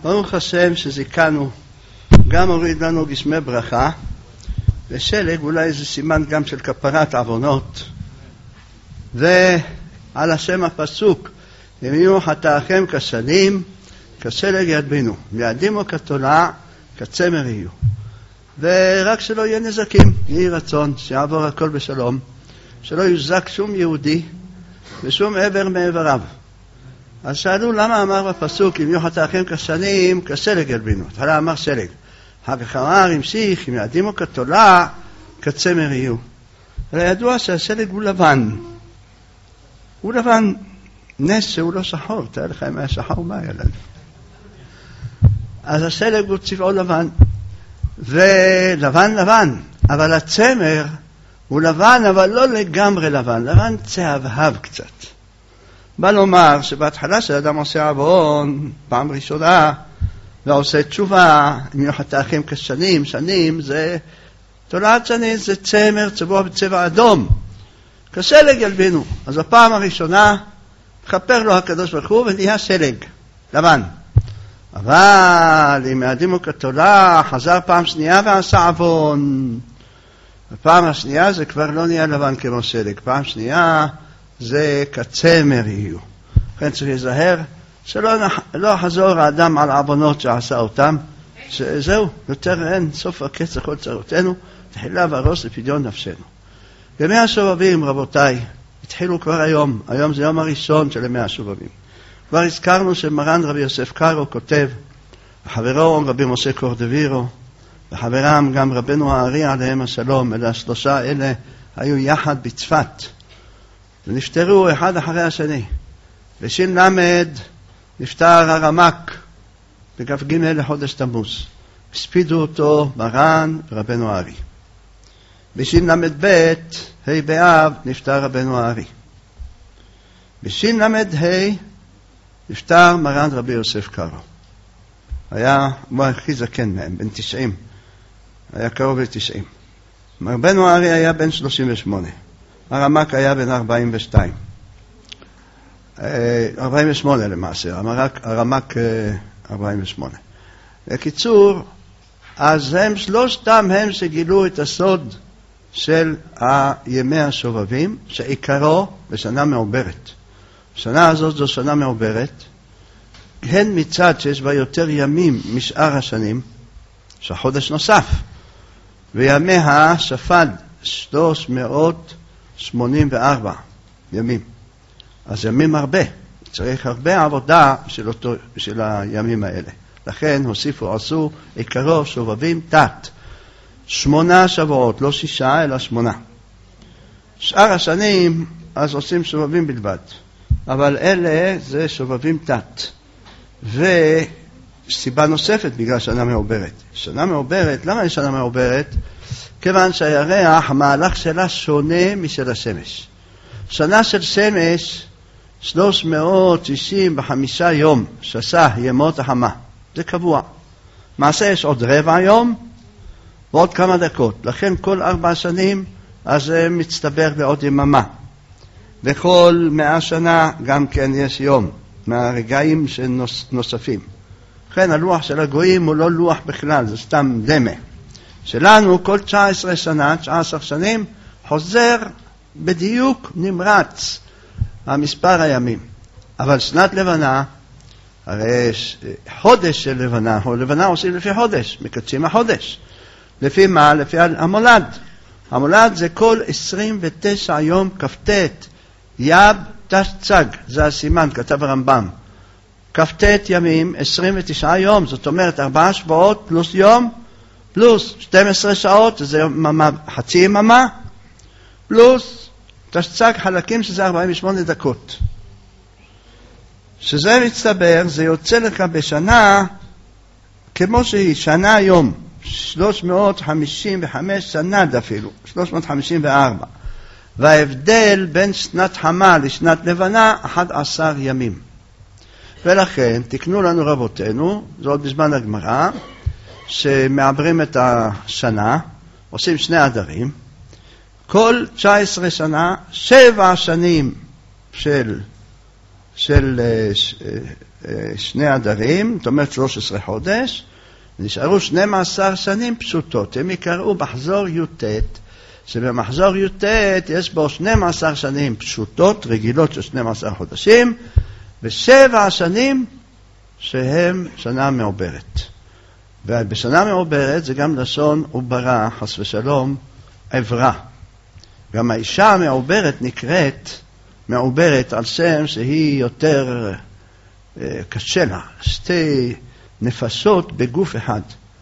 ברוך השם שזיכנו, גם הוריד לנו גשמי ברכה, ושלג אולי זה סימן גם של כפרת עוונות. ועל השם הפסוק, אם יהיו חטאיכם כשנים, כשלג ידבינו, מיעדימו כתולע, כצמר יהיו. ורק שלא יהיה נזקים, יהי רצון, שיעבור הכל בשלום, שלא יוזק שום יהודי ושום עבר מעבריו. אז שאלו למה אמר בפסוק, אם יהיו חטאיכם כשנים, כשלג ידבינו. התחלה אמר שלג. אחר כך אמר, המשיך, אם יעדימו כתולע, כצמר יהיו. וידוע שהשלג הוא לבן. הוא לבן, נס שהוא לא שחור. תראה לך אם היה שחור, מה היה לנו? אז השלג הוא צבעו לבן. ולבן לבן, אבל הצמר הוא לבן, אבל לא לגמרי לבן. לבן צהבהב קצת. בא לומר שבהתחלה שאדם עושה עוון, פעם ראשונה, ועושה תשובה, אם יהיו חטאיכם כשנים, שנים, זה תולעת שנים, זה צמר צבוע בצבע אדום. כשלג ילבינו. אז בפעם הראשונה, חפר לו הקדוש ברוך הוא ונהיה שלג, לבן. אבל אם יעדימו כתולע, חזר פעם שנייה ועשה עוון. בפעם השנייה זה כבר לא נהיה לבן כמו שלג. פעם שנייה זה כצמר יהיו. לכן צריך להיזהר שלא חזור האדם על העוונות שעשה אותם. זהו, יותר אין סוף הקץ לכל צרותינו, תחילה והרוס לפדיון נפשנו. ימי השובבים, רבותיי, התחילו כבר היום. היום זה יום הראשון של ימי השובבים. כבר הזכרנו שמרן רבי יוסף קארו כותב, וחברו רבי משה קורדווירו, וחברם גם רבנו הארי עליהם השלום, אלה השלושה אלה היו יחד בצפת, ונפטרו אחד אחרי השני. בשין למד נפטר הרמק בכ"ג לחודש תמוז. הספידו אותו מרן רבנו הארי. בשין למד ב' ה' באב נפטר רבנו הארי. בשין למד ה' נפטר מרן רבי יוסף קארו. היה הכי זקן מהם, בן 90. היה קרוב ל-90. רבנו הארי היה בן 38. הרמק היה בן 42. 48 למעשה. הרמק 48. בקיצור, אז הם שלושתם הם שגילו את הסוד של ימי השובבים, שעיקרו בשנה מעוברת. השנה הזאת זו שנה מעוברת, הן מצד שיש בה יותר ימים משאר השנים, שחודש נוסף, וימיה שפד 384 ימים. אז ימים הרבה, צריך הרבה עבודה של הימים האלה. לכן הוסיפו, עשו עיקרו שובבים תת, 8 שבועות, לא 6 אלא 8. שאר השנים אז עושים שובבים בלבד. אבל אלה זה שובבים תת. וסיבה נוספת בגלל שנה מעוברת. שנה מעוברת, למה יש שנה מעוברת? כיוון שהירח, המהלך שלה שונה משל השמש. שנה של שמש, 365 יום, שסה ימות החמה. זה קבוע. מעשה יש עוד רבע יום, ועוד כמה דקות. לכן כל 4 שנים, אז זה מצטבר בעוד יממה. וכל 100 שנה גם כן יש יום, מהרגעים שנוספים. לכן הלוח של הגויים הוא לא לוח בכלל, זה סתם דמה. שלנו כל 19 שנה, 19 שנים, חוזר בדיוק נמרץ המספר הימים. אבל שנת לבנה, הרי חודש של לבנה, או לבנה עושים לפי חודש, מקדשים החודש. לפי מה? לפי המולד. המולד זה כל 29 יום כ"ט. יב תשצג, זה הסימן, כתב הרמב"ם. כ"ט ימים, 29 יום, זאת אומרת 4 שבועות פלוס יום, פלוס 12 שעות, זה חצי יממה, פלוס תשצג חלקים, שזה 48 דקות. שזה מצטבר, זה יוצא לך בשנה, כמו שהיא, שנה היום, 355 שנה אפילו, 354. וההבדל בין שנת חמה לשנת לבנה 11 ימים. ולכן תקנו לנו רבותינו, זה עוד בזמן הגמרא, שמעברים את השנה, עושים 2 אדרים, כל 19 שנה, 7 שנים של 2 אדרים, זאת אומרת 13 חודש, נשארו 12 שנים פשוטות, הם יקראו מחזור י"ט, שבמחזור י"ט יש בו 12 שנים פשוטות, רגילות של 12 חודשים, ו7 שנים שהם שנה מעוברת. ובשנה מעוברת זה גם לשון עוברה, חס ושלום, עברה. גם האישה המעוברת נקראת מעוברת על שם שהיא יותר קשה לה, שתי נפשות בגוף אחד.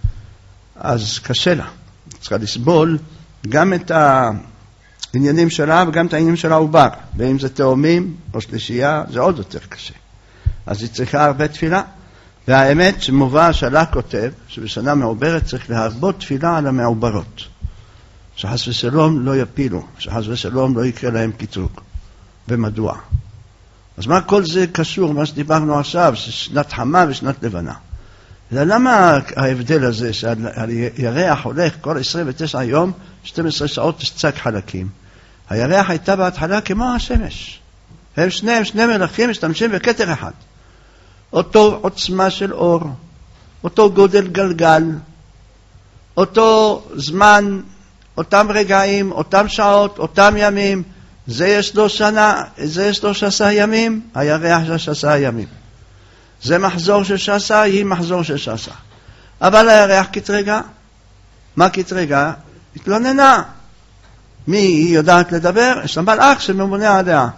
אז קשה לה. צריכה לסבול גם את העניינים שלה וגם את העניינים של העובר. ואם זה תאומים או שלישייה, זה עוד יותר קשה. אז היא צריכה הרבה תפילה. והאמת שמובא שלה כותב שבשנה מעוברת צריך להרבות תפילה על המעוברות. שחס ושלום לא יפילו, שחס ושלום לא יקרה להם קטרוג. ומדוע? אז מה כל זה קשור, מה שדיברנו עכשיו, שנת חמה ושנת לבנה? למה ההבדל הזה שהירח הולך כל 29 יום, 12 שעות שצק חלקים? הירח הייתה בהתחלה כמו השמש. הם שני מלאכים משתמשים בכתר אחד. אותו עוצמה של אור, אותו גודל גלגל, אותו זמן, אותם רגעים, אותם שעות, אותם ימים. זה יש לו שנה, זה יש לו 16 ימים, הירח זה 16 ימים. זה מחזור של 16, היא מחזור של 16. אבל הירח כתרגע. מה כתרגע? התלוננה. מי היא יודעת לדבר? יש לה מלאך שממונה עליה.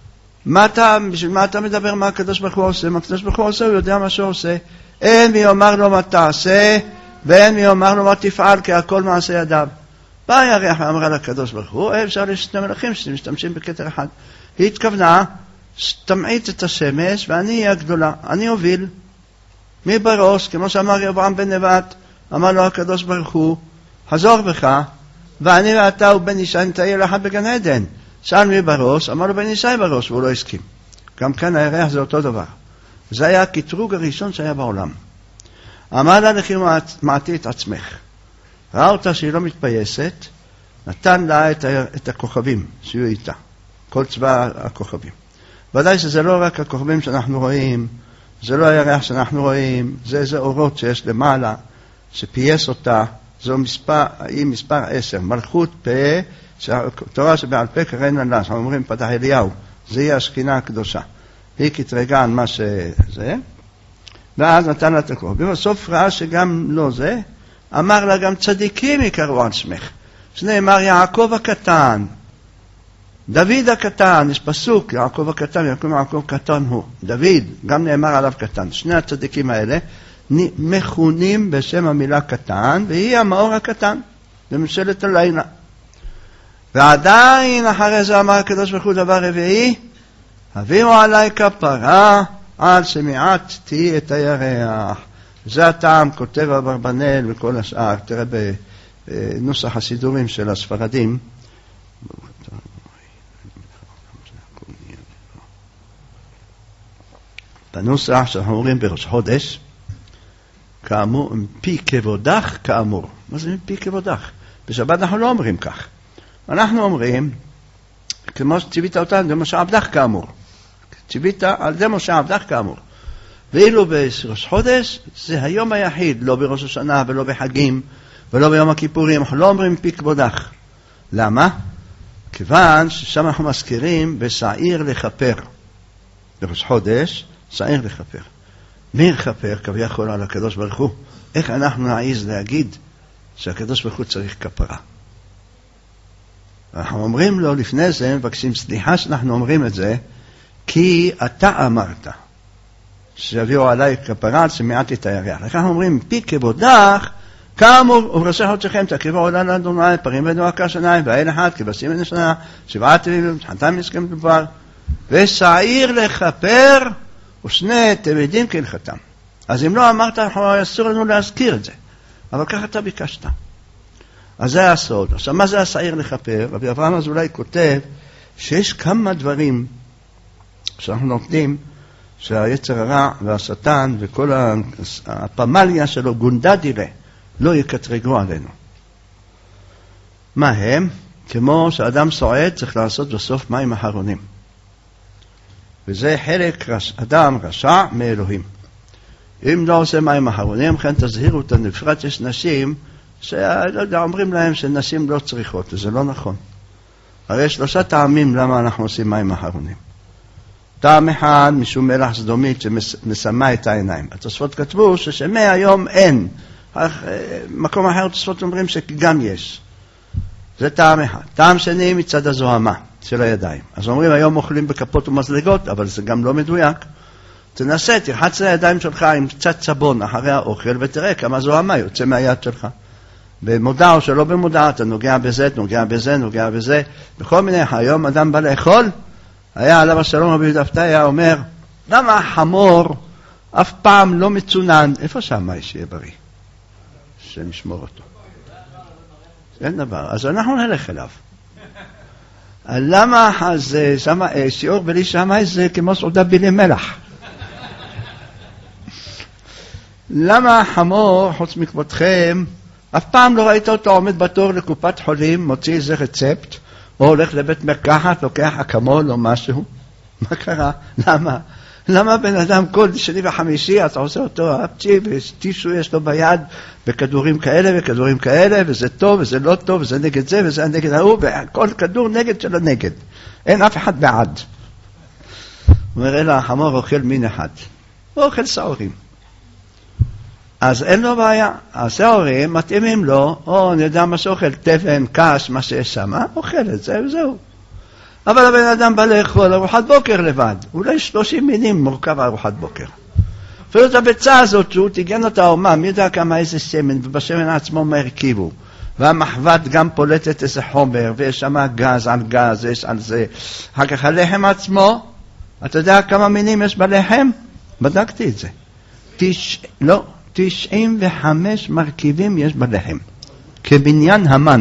בשביל מה אתה מדבר? מה הקדוש ברוך הוא עושה? מה הקדוש ברוך הוא עושה? הוא יודע מה שהוא עושה. אין מי אומר לו מה תעשה, ואין מי אומר לו מה תפעל, כי הכל מעשה ידיו. בא הירח ואמרה לקדוש ברוך הוא, אפשר לשני מלאכים שמשתמשים בכתר אחד. היא התכוונה, תמעיט את השמש ואני אהיה הגדולה, אני אוביל. מי בראש, כמו שאמר אברהם בן נבט, אמר לו הקדוש ברוך הוא, חזור בך, ואני ואתה ובן ישי נתאר לך בגן עדן. שאל מי בראש, אמר לו בן ישי בראש, והוא לא הסכים. גם כאן הירח זה אותו דבר. זה היה הקטרוג הראשון שהיה בעולם. אמר לה לכי מעטי את עצמך. ראה אותה שהיא לא מתפייסת, נתן לה את הכוכבים שיהיו איתה, כל צבא הכוכבים. ודאי שזה לא רק הכוכבים שאנחנו רואים, זה לא הירח שאנחנו רואים, זה אורות שיש למעלה, שפייס אותה, היא מספר 10, מלכות פה, תורה שבעל פה קראנו לה, שאנחנו אומרים פתח אליהו, זה היא השכינה הקדושה. היא כתרגן מה שזה, ואז נתן לה את הכוכבים, בסוף ראה שגם לא זה, אמר לה גם צדיקים יקראו על שמך. שנאמר יעקב הקטן, דוד הקטן, יש פסוק, יעקב הקטן, יעקב קטן הוא. דוד, גם נאמר עליו קטן. שני הצדיקים האלה מכונים בשם המילה קטן, והיא המאור הקטן, בממשלת הלילה. ועדיין אחרי זה אמר הקדוש ברוך הוא דבר רביעי, הביאו עליי כפרה על שמיעטתי את הירח. זה הטעם, כותב אברבנאל וכל השאר, תראה בנוסח הסידורים של הספרדים. בנוסח שאנחנו אומרים בראש חודש, כאמור, מפי כבודך כאמור. מה זה מפי כבודך? בשבת אנחנו לא אומרים כך. אנחנו אומרים, כמו שציווית אותנו, זה משה עבדך כאמור. ציווית על זה משה עבדך כאמור. ואילו בראש חודש זה היום היחיד, לא בראש השנה ולא בחגים ולא ביום הכיפורים, אנחנו לא אומרים פי כבודך. למה? כיוון ששם אנחנו מזכירים בשעיר לכפר. בראש חודש, שעיר לכפר. מי לכפר? כביכול על הקדוש ברוך הוא. איך אנחנו נעיז להגיד שהקדוש ברוך הוא צריך כפרה? אנחנו אומרים לו לפני זה, מבקשים סליחה שאנחנו אומרים את זה, כי אתה אמרת. שיביאו עליי כפרה שמיעטתי את הירח. לכן אנחנו אומרים, פי כבודך, כאמור, ובראשי חודשכם תקריבו עולה לאדוני, פרים ונועקה שניים, והאל אחד, כבשים מן השנה, 7 טביבים, חנתם נסכם דבר, ושעיר לכפר, ושני תמידים כהלכתם. אז אם לא אמרת, אסור לנו להזכיר את זה. אבל ככה אתה ביקשת. אז זה הסוד. עכשיו, מה זה השעיר לכפר? רבי אברהם אזולאי כותב, שיש כמה דברים שאנחנו נותנים, שהיצר הרע והשטן וכל הפמליה שלו גונדה דירה לא יקטרגו עלינו. מה הם? כמו שאדם סועד צריך לעשות בסוף מים אחרונים. וזה חלק אדם רשע מאלוהים. אם לא עושה מים אחרונים, כן תזהירו אותנו, בפרט יש נשים שלא יודע, אומרים להם שנשים לא צריכות, וזה לא נכון. הרי יש 3 טעמים למה אנחנו עושים מים אחרונים. טעם אחד, משום מלח סדומית שמסמה את העיניים. התוספות כתבו שמהיום אין. מקום אחר התוספות אומרים שגם יש. זה טעם אחד. טעם שני מצד הזוהמה של הידיים. אז אומרים היום אוכלים בכפות ומזלגות, אבל זה גם לא מדויק. תנסה, תרחץ לידיים שלך עם קצת סבון אחרי האוכל ותראה כמה זוהמה יוצא מהיד שלך. במודע או שלא במודע, אתה נוגע בזה, נוגע בזה, נוגע בזה. בכל מיני, היום אדם בא לאכול, היה עליו השלום רבי יהודה פתאי אומר, למה החמור אף פעם לא מצונן? איפה שהמאי שיהיה בריא? שנשמור אותו. אין דבר. אז אנחנו נלך אליו. למה שיעור בלי שמאי זה כמו סעודה בלי מלח? למה החמור, חוץ מכבודכם, אף פעם לא ראית אותו עומד בתור לקופת חולים, מוציא איזה רצפט, או הולך לבית מרקחת, לוקח אקמול או משהו? מה קרה? למה? למה בן אדם כל שני וחמישי, אתה עושה אותו אפצ'י, וטישו יש לו ביד, בכדורים כאלה וכדורים כאלה, וזה טוב וזה לא טוב, וזה נגד זה וזה נגד ההוא, וכל כדור נגד שלו נגד. אין אף אחד בעד. הוא אומר, אלא החמור אוכל מין אחד. הוא אוכל שעורים. אז אין לו בעיה. השעורים מתאימים לו, או אני יודע מה שאוכל, תבן, קש, מה שיש שם, אוכל את זה וזהו. אבל הבן אדם בא לאכול ארוחת בוקר לבד. אולי 30 מינים מורכב ארוחת בוקר. אפילו את הביצה הזאת שהוא תיגן אותה אומה, מי יודע כמה איזה שמן, ובשמן עצמו מה הרכיבו. והמחבת גם פולטת איזה חומר, ויש שם גז על גז, יש על זה. אחר כך הלחם עצמו, אתה יודע כמה מינים יש בלחם? בדקתי את זה. 95 מרכיבים יש בלחם. כבניין המן.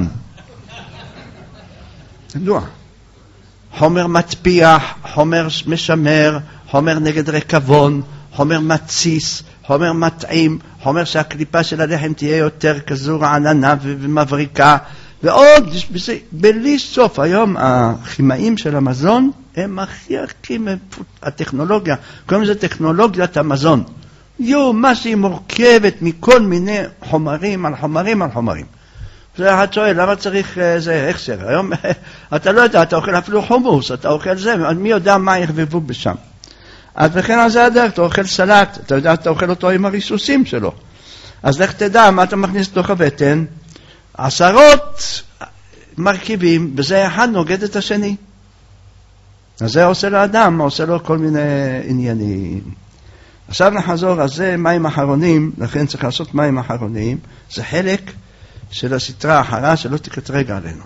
ידוע. חומר מצפיח, חומר משמר, חומר נגד רקבון, חומר מציס, חומר מטעים, חומר שהקליפה של הלחם תהיה יותר כזו רעננה ומבריקה, ועוד בלי סוף. היום הכימאים של המזון הם הכי הטכנולוגיה, קוראים לזה טכנולוגיית המזון. מה שהיא מורכבת מכל מיני חומרים על חומרים על חומרים. זה אחד שואל, למה צריך זה הכשר? היום אתה לא יודע, אתה אוכל אפילו חומוס, אתה אוכל זה, מי יודע מה יחבבו בשם. אז לכן על זה הדרך, אתה אוכל סלט, אתה יודע, אתה אוכל אותו עם הריסוסים שלו. אז לך תדע מה אתה מכניס לתוך הבטן, 10 מרכיבים, בזה אחד נוגד את השני. אז זה עושה לאדם, עושה לו כל מיני עניינים. עכשיו נחזור, אז זה מים אחרונים, לכן צריך לעשות מים אחרונים, זה חלק של הסתרה האחרה שלא תקטרג עלינו.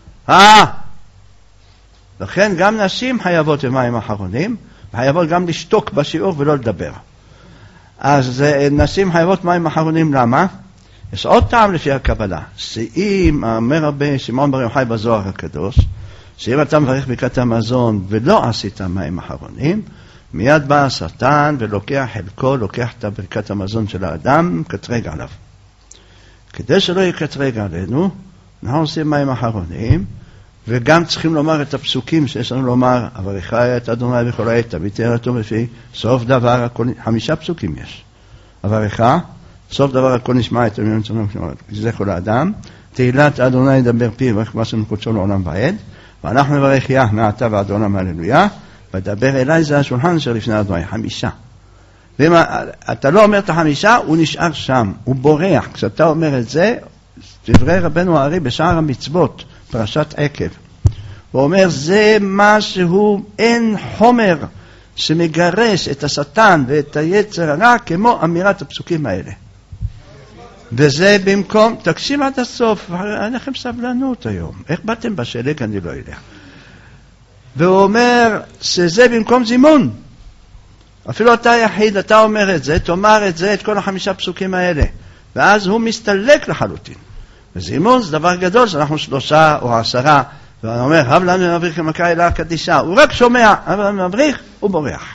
לכן גם נשים חייבות במים אחרונים, וחייבות גם לשתוק בשיעור ולא לדבר. אז נשים חייבות מים אחרונים, למה? יש עוד טעם לפי הקבלה. שאם, אומר רבי שמעון בר יוחאי בזוהר הקדוש, שאם אתה מברך ברכת המזון ולא עשית מים אחרונים, מיד בא השטן ולוקח חלקו, לוקח את ברכת המזון של האדם, קטרג עליו. כדי שלא יקטרג עלינו, אנחנו עושים מים אחרונים, וגם צריכים לומר את הפסוקים שיש לנו לומר, אברכי את אדוני בכל עת, תביא תהילתו בפי, סוף דבר הכל, 5 פסוקים יש. אברכי, סוף דבר הכל נשמע את המיון שלנו, זכו לאדם, תהילת אדוני ידבר פי, וברך משהו קודשו לעולם ועד, ואנחנו נברך יה מעתה ועד עולם הללויה, ודבר אליי זה השולחן אשר לפני אדוני, 5. ואם אתה לא אומר את 5, הוא נשאר שם, הוא בורח. כשאתה אומר את זה, דברי רבנו הארי בשער המצוות, פרשת עקב. הוא אומר, זה משהו, אין חומר שמגרש את השטן ואת היצר הרע, כמו אמירת הפסוקים האלה. וזה במקום, תקשיב עד הסוף, אין לכם סבלנות היום. איך באתם בשלג? אני לא יודע. והוא אומר, שזה במקום זימון. אפילו אתה יחיד, אתה אומר את זה, תאמר את זה, את כל 5 פסוקים האלה. ואז הוא מסתלק לחלוטין. וזימון זה דבר גדול, שאנחנו 3 או 10, ואני אומר, הב לנו מבריך כמכה אלה הקדישה. הוא רק שומע, אבל מבריך, הוא בורח.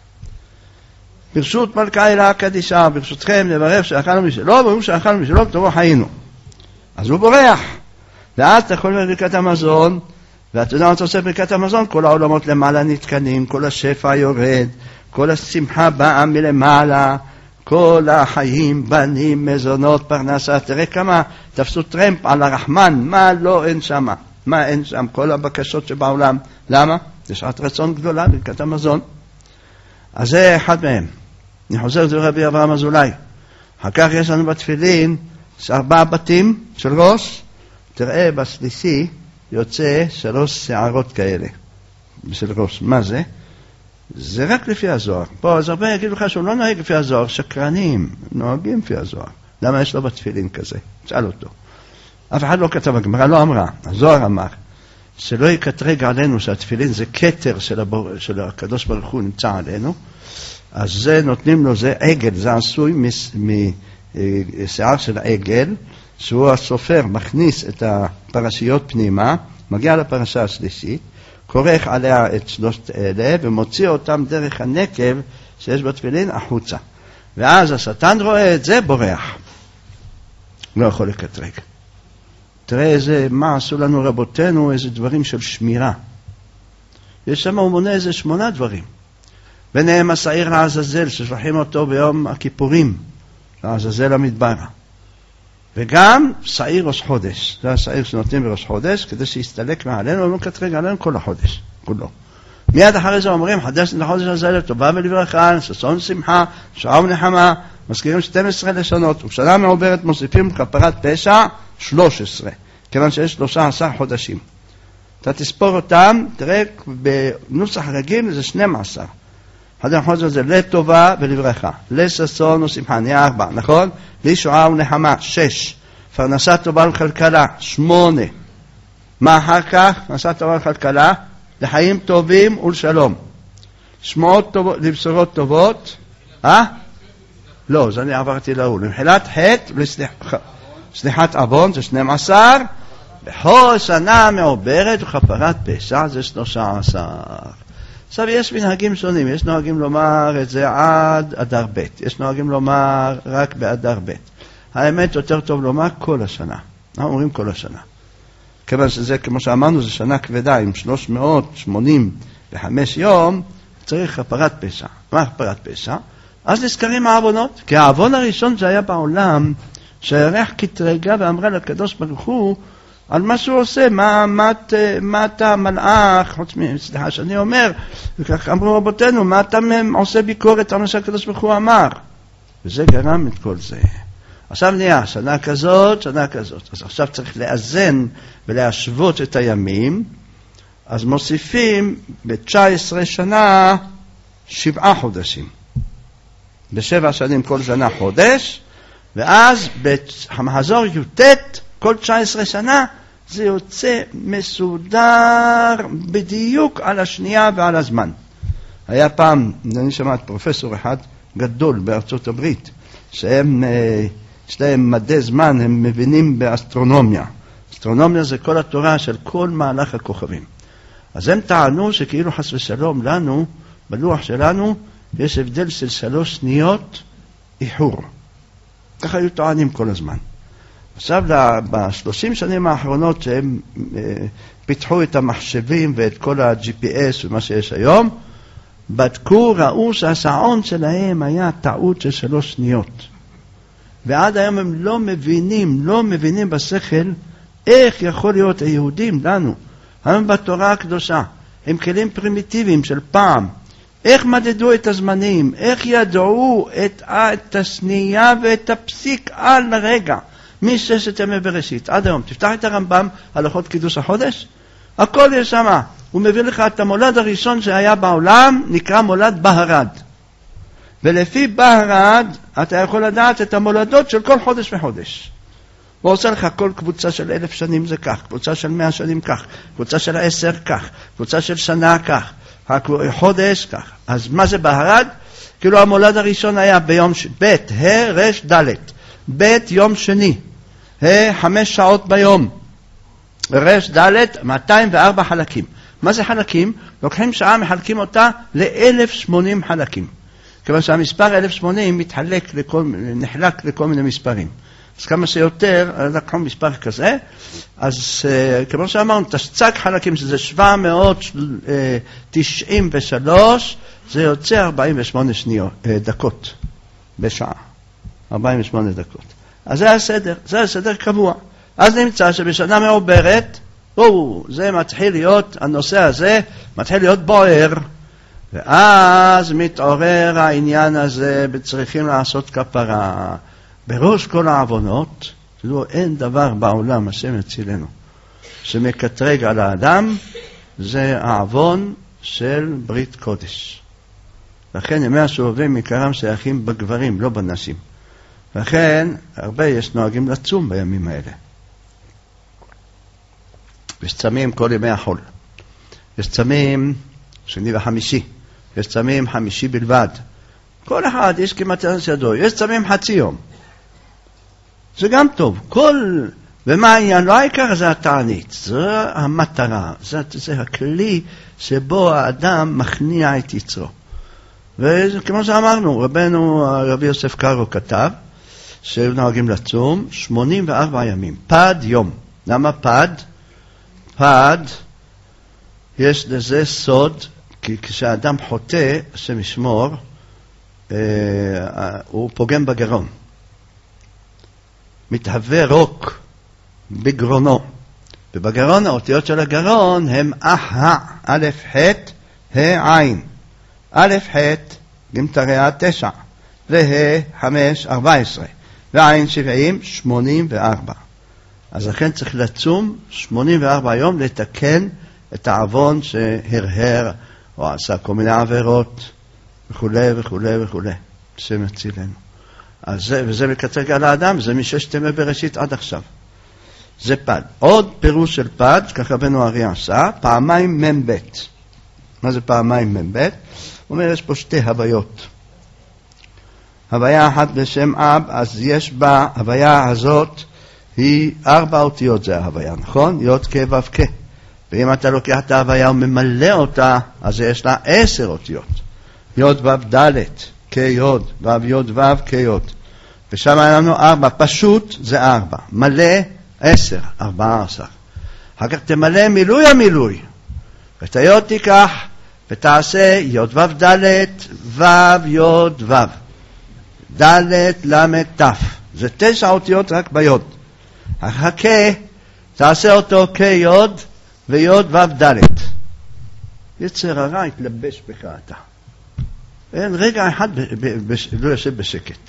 ברשות מלכה אלה הקדישה, ברשותכם לברך שאכלנו משלו, ואומרים שאכלנו משלו, כתובו חיינו. אז הוא בורח. ואז אתה יכול לברכת המזון, ואתה יודע מה אתה עושה ברכת המזון? כל העולמות למעלה נתקנים, כל השפע יורד, כל השמחה באה מלמעלה, כל החיים, בנים, מזונות, פרנסה. תראה כמה תפסו טרמפ על הרחמן, מה לא אין שם, מה אין שם, כל הבקשות שבעולם. למה? זה שעת רצון גדולה, ברכת המזון. אז זה אחד מהם. אני חוזר לדברי רבי אברהם אזולאי. אחר כך יש לנו בתפילין 4 בתים של ראש. תראה בסליסי יוצא 3 שערות כאלה של ראש. מה זה? זה רק לפי הזוהר. פה אז הרבה יגידו לך שהוא לא נוהג לפי הזוהר, שקרנים, נוהגים לפי הזוהר. למה יש לו בתפילין כזה? שאל אותו. אף אחד לא כתב, הגמרא לא אמרה, הזוהר אמר, שלא יקטרג עלינו שהתפילין זה כתר של הקדוש ברוך הוא נמצא עלינו, אז זה נותנים לו, זה עגל, זה עשוי משיער של עגל, שהוא הסופר מכניס את הפרשיות פנימה, מגיע לפרשה השלישית, כורך עליה את 3 אלה ומוציא אותם דרך הנקב שיש בתפילין החוצה. ואז השטן רואה את זה, בורח. לא יכול לקטרג. תראה איזה, מה עשו לנו רבותינו, איזה דברים של שמירה. יש שם, הוא מונה איזה 8 דברים. ביניהם השעיר לעזאזל, ששולחים אותו ביום הכיפורים, לעזאזל המדבר. וגם שעיר ראש חודש. זה השעיר שנותנים בראש חודש, כדי שיסתלק מעלינו, ולא קטרג עלינו כל החודש, כולו. מיד אחרי זה אומרים, חדש את החודש הזה לטובה ולברכה, ששון שמחה, שעה ונחמה, מזכירים 12 לשונות, ובשנה מעוברת מוסיפים כפרת פשע 13, כיוון שיש 13 חודשים. אתה תספור אותם, תראה, בנוסח רגיל זה 12. חדש החודש הזה לטובה ולברכה, לששון ושמחה, נהיה 4, נכון? לישועה ונחמה 6, פרנסה טובה לכלכלה 8. מה אחר כך? פרנסה טובה לכלכלה, לחיים טובים ולשלום. שמועות טובות, לבשורות טובות. לא, זה אני עברתי להוא. למחילת חטא ולסליחת עוון זה 12. בכל שנה מעוברת וכפרת פשע זה 13. עכשיו יש מנהגים שונים, יש נוהגים לומר את זה עד אדר ב', יש נוהגים לומר רק באדר ב'. האמת יותר טוב לומר כל השנה, אנחנו אומרים כל השנה. כיוון שזה, כמו שאמרנו, זה שנה כבדה, עם 385 יום, צריך כפרת פשע. מה כפרת פשע? אז נזכרים העוונות, כי העוון הראשון שהיה בעולם, שהירח קטרגה ואמרה לקדוש ברוך הוא, על מה שהוא עושה, מה אתה מלאך, סליחה שאני אומר, וכך אמרו רבותינו, מה אתה עושה ביקורת על מה שהקדוש ברוך הוא אמר? וזה גרם את כל זה. עכשיו נהיה שנה כזאת, שנה כזאת. אז עכשיו צריך לאזן ולהשוות את הימים, אז מוסיפים ב-19 שנה 7 חודשים. ב7 שנים כל שנה חודש, ואז במחזור י"ט, כל 19 שנה, זה יוצא מסודר בדיוק על השנייה ועל הזמן. היה פעם, אני שמעת פרופסור אחד גדול בארצות הברית, שהם, יש להם מדעי זמן, הם מבינים באסטרונומיה. אסטרונומיה זה כל התורה של כל מהלך הכוכבים. אז הם טענו שכאילו חס ושלום לנו, בלוח שלנו, יש הבדל של 3 שניות איחור. ככה היו טוענים כל הזמן. עכשיו, ב30 שנים האחרונות שהם פיתחו את המחשבים ואת כל ה-GPS ומה שיש היום, בדקו, ראו שהשעון שלהם היה טעות של 3 שניות. ועד היום הם לא מבינים בשכל איך יכול להיות היהודים לנו, הם בתורה הקדושה, הם כלים פרימיטיביים של פעם, איך מדדו את הזמנים, איך ידעו את השנייה ואת הפסיק על רגע, מששת ימי בראשית עד היום. תפתח את הרמב"ם, הלכות קידוש החודש, הכל יש שם. הוא מביא לך את המולד הראשון שהיה בעולם, נקרא מולד בהרד. ולפי בהרד אתה יכול לדעת את המולדות של כל חודש וחודש. הוא עושה לך כל קבוצה של 1000 שנים זה כך, קבוצה של 100 שנים כך, קבוצה של 10 כך, קבוצה של שנה כך, חודש כך. אז מה זה בהרד? כאילו המולד הראשון היה ביום ב' ה' ר' ד', ב' יום שני, ה' 5 שעות ביום, ר' ד' 204 חלקים. מה זה חלקים? לוקחים שעה, מחלקים אותה ל-1080 חלקים. כיוון שהמספר 1080 נחלק לכל מיני מספרים. אז כמה שיותר, לקחו מספר כזה, אז כמו שאמרנו, תשצ"ג חלקים, שזה 793, זה יוצא 48 דקות בשעה, 48 דקות. אז זה הסדר קבוע. אז נמצא שבשנה מעוברת, זה מתחיל להיות, הנושא הזה מתחיל להיות בוער, ואז מתעורר העניין הזה, צריכים לעשות כפרה. בראש כל העוונות, אין דבר בעולם, השם יצילנו, שמקטרג על האדם, זה העוון של ברית קודש. לכן ימי השובבים עיקרם שייכים בגברים, לא בנשים. לכן הרבה יש נוהגים לצום בימים האלה. יש צמים כל ימי החול. יש צמים שני וחמישי. יש צמים חמישי בלבד. כל אחד יש כמעט ידו. יש צמים חצי יום. זה גם טוב. ומה העניין? לא העיקר זה התענית. זה המטרה. זה הכלי שבו האדם מכניע את יצרו. וכמו שאמרנו, רבי יוסף קארו כתב, שנוהגים לצום 84 ימים. פד יום. למה פד? פד, יש לזה סוד, כי כשאדם חוטא, השם ישמור, הוא פוגם בגרון. מתהווה רוק בגרונו. ובגרון, האותיות של הגרון הם א' ח' ה' עין. א' ח' גמטריה 9, וה' 5 14, ועין 70 84. אז לכן צריך לצום 84 יום לתקן את העוון שהרהר או עשה כל מיני עבירות וכו' וכו' וכו'. השם יצילנו. וזה מקטרג על האדם, זה מששת ימי בראשית עד עכשיו. זה פד. עוד פירוש של פד, ככה רבנו אריה עשה, פעמיים מ"ב. מה זה פעמיים מ"ב? הוא אומר, יש פה שתי הוויות. הוויה אחת בשם אב, אז יש בה, הוויה הזאת היא 4 אותיות, זה ההוויה, נכון? יוד כ' ו' כ'. ואם אתה לוקח את ההוויה וממלא אותה, אז יש לה 10 אותיות. יוד ו' ד' כ' יוד, ו' יוד ו' כ' יוד. ושם היה לנו 4, פשוט זה 4, מלא 10, 14. אחר כך תמלא מילוי המילוי. ואת היוד תיקח ותעשה יוד ו' ד' ו' יוד ו'. ד' ל' ת'. זה 9 אותיות רק ביוד. החכה, תעשה אותו כיוד ויוד ו' ד'. יצר הרע יתלבש בך אתה. אין רגע אחד לא יושב בשקט.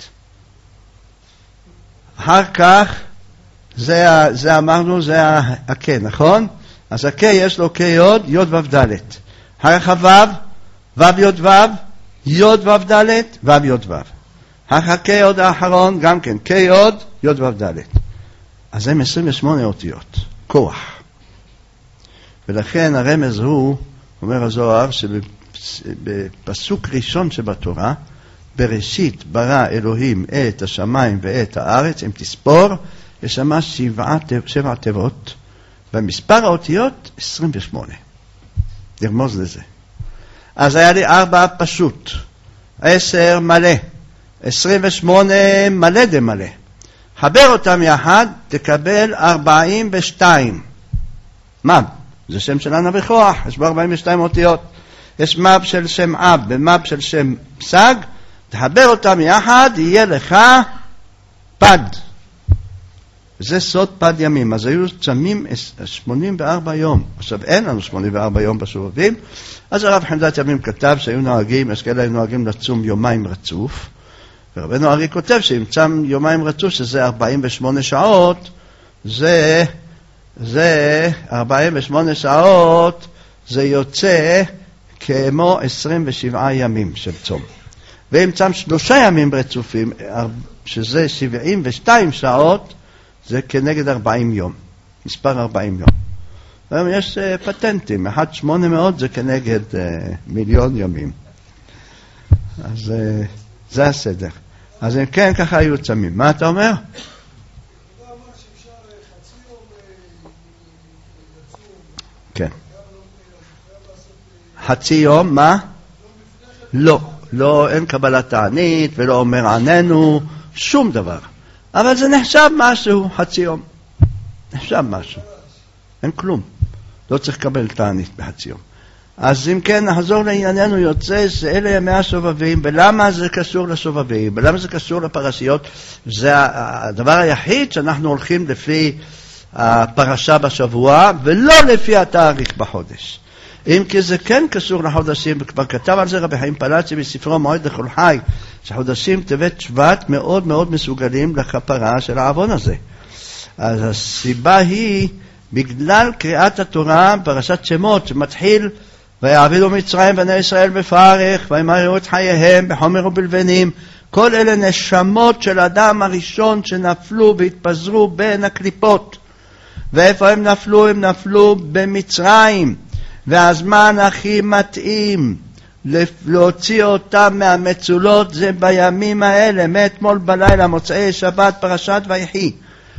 אחר כך, זה אמרנו, זה הכה, נכון? אז הכה יש לו כיוד, יוד ו' ד'. אחר כך ו' יוד ו', יוד ו' ד', ו' יוד ו'. החכה עוד האחרון, גם כן, כיוד, יוד ו' ד'. אז הם 28 אותיות, כוח. ולכן הרמז הוא, אומר הזוהר, שבפסוק ראשון שבתורה, בראשית ברא אלוהים את השמיים ואת הארץ, אם תספור, יש שם 7 תיבות, ומספר האותיות 28. נרמוז לזה. אז היה לי 4 פשוט, 10 מלא, 28 מלא דמלא. חבר אותם יחד, תקבל 42. מב, זה שם שלנו בכוח, יש בו 42 אותיות. יש מב של שם אב ומב של שם סג, תחבר אותם יחד, יהיה לך פד. זה סוד פד ימים. אז היו צמים 84 יום. עכשיו אין לנו 84 יום בשובבים, אז הרב חמדת ימים כתב שהיו נוהגים, יש כאלה היו נוהגים לצום יומיים רצוף, ורבנו ארי כותב שאם צם יומיים רצוף, שזה 48 שעות, זה 48 שעות, זה יוצא כמו 27 ימים של צום. ואם צם 3 ימים רצופים, שזה 72 שעות, זה כנגד 40 יום. מספר 40 יום. היום יש פטנטים, 1,800 זה כנגד 1,000,000 ימים. אז זה הסדר. אז אם כן, ככה היו צמים. מה אתה אומר? כן. חצי יום, מה? לא, אין קבלת תענית ולא אומר עננו, שום דבר. אבל זה נחשב משהו, חצי יום. נחשב משהו. אין כלום. לא צריך לקבל תענית בחצי יום. אז אם כן, נחזור לענייננו, יוצא שאלה ימי הסובבים, ולמה זה קשור לסובבים, ולמה זה קשור לפרשיות, זה הדבר היחיד שאנחנו הולכים לפי הפרשה בשבוע, ולא לפי התאריך בחודש. אם כי זה כן קשור לחודשים, וכבר כתב על זה רבי חיים פלאצ'י בספרו מועד לכל חי, שחודשים טבת שבט מאוד מאוד מסוגלים לכפרה של העוון הזה. אז הסיבה היא, בגלל קריאת התורה, פרשת שמות, שמתחיל, ויעבידו מצרים בני ישראל בפרך, וימררו את חייהם בחומר ובלבנים, כל אלה נשמות של אדם הראשון שנפלו והתפזרו בין הקליפות. ואיפה הם נפלו? הם נפלו במצרים. והזמן הכי מתאים להוציא אותם מהמצולות זה בימים האלה, מאתמול בלילה, מוצאי שבת, פרשת ויחי.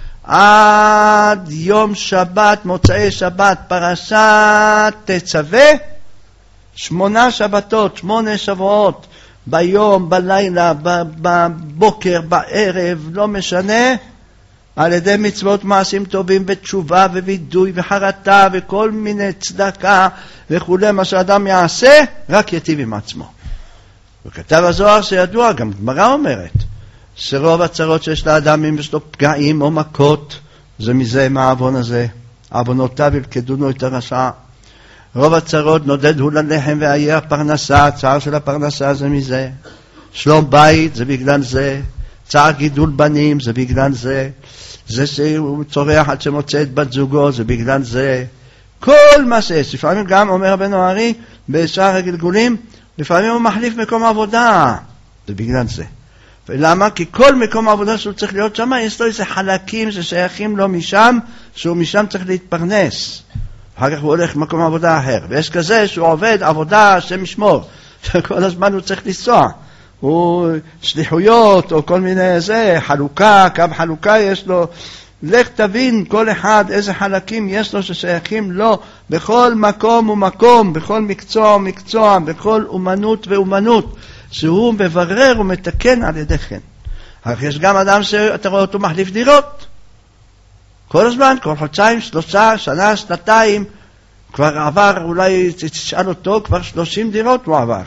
עד יום שבת, מוצאי שבת, פרשת תצווה, 8 שבתות, 8 שבועות, ביום, בלילה, בבוקר, בערב, לא משנה, על ידי מצוות מעשים טובים ותשובה ווידוי וחרטה וכל מיני צדקה וכו', מה שאדם יעשה, רק יטיב עם עצמו. וכתב הזוהר שידוע, גם גמרא אומרת, שרוב הצרות שיש לאדם, אם יש לו פגעים או מכות, זה מזה, מהעוון הזה. עוונותיו ילכדונו את הרשע. רוב הצרות נודד הוא ללחם ואיה הפרנסה, הצער של הפרנסה זה מזה. שלום בית זה בגלל זה. צער גידול בנים זה בגלל זה. זה שהוא צורח עד שמוצא את בת זוגו זה בגלל זה. כל מה שיש. לפעמים גם אומר רבנו ארי בשאר הגלגולים, לפעמים הוא מחליף מקום עבודה. זה בגלל זה. ולמה? כי כל מקום העבודה שהוא צריך להיות שם, יש לו איזה חלקים ששייכים לו משם, שהוא משם צריך להתפרנס. אחר כך הוא הולך למקום עבודה אחר. ויש כזה שהוא עובד עבודה השם ישמור. כל הזמן הוא צריך לנסוע. הוא שליחויות או כל מיני זה, חלוקה, קו חלוקה יש לו. לך תבין כל אחד איזה חלקים יש לו ששייכים לו בכל מקום ומקום, בכל מקצוע ומקצוע, בכל אומנות ואומנות. שהוא מברר ומתקן על ידי כן. אך יש גם אדם שאתה רואה אותו מחליף דירות. כל הזמן, כל חודשיים, 3, שנה, 2, כבר עבר, אולי תשאל אותו, כבר 30 דירות הוא עבר.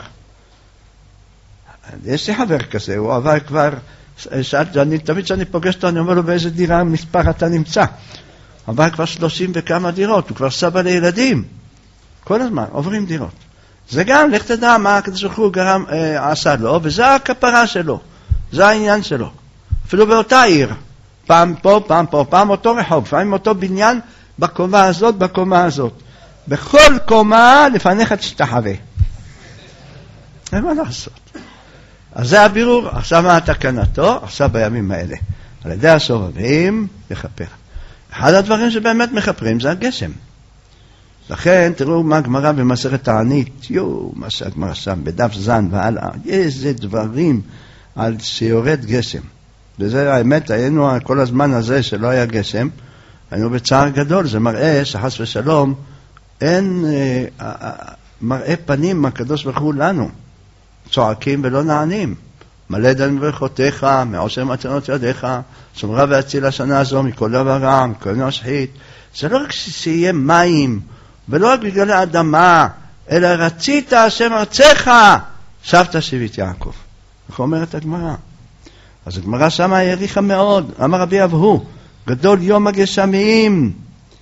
יש לי חבר כזה, הוא עבר כבר, תמיד שאני פוגש אותו, אני אומר לו באיזה דירה מספר אתה נמצא. עבר כבר 30 וכמה דירות, הוא כבר סבא לילדים. כל הזמן, עוברים דירות. זה גם, לך תדע מה הקדוש ברוך הוא גרם עשה לו, וזה הכפרה שלו, זה העניין שלו. אפילו באותה עיר, פעם פה, פעם פה, פעם אותו רחוב, פעם אותו בניין, בקומה הזאת, בקומה הזאת. בכל קומה לפניך תשתחווה. אין מה לעשות. אז זה הבירור, עכשיו מה התקנתו, עכשיו בימים האלה. על ידי הסובבים, יכפר. אחד הדברים שבאמת מכפרים זה הגשם. לכן תראו מה הגמרא במסכת תענית, מה שהגמרא שם בדף זן והלאה, איזה דברים על שיורד גשם. וזה האמת, היינו כל הזמן הזה שלא היה גשם, היינו בצער גדול, זה מראה שחס ושלום אין מראה פנים הקדוש ברוך הוא לנו, צועקים ולא נענים. מלא דן ברכותיך, מעושר מתנות ידיך, שומרה והציל השנה הזו מכל דבר רע, מכל נשחית. זה לא רק שיהיה מים, ולא רק בגלל האדמה, אלא רצית השם ארצך, שבת שבט יעקב. איך אומרת הגמרא? אז הגמרא שמה העריכה מאוד. אמר רבי אבהו, גדול יום הגשמים,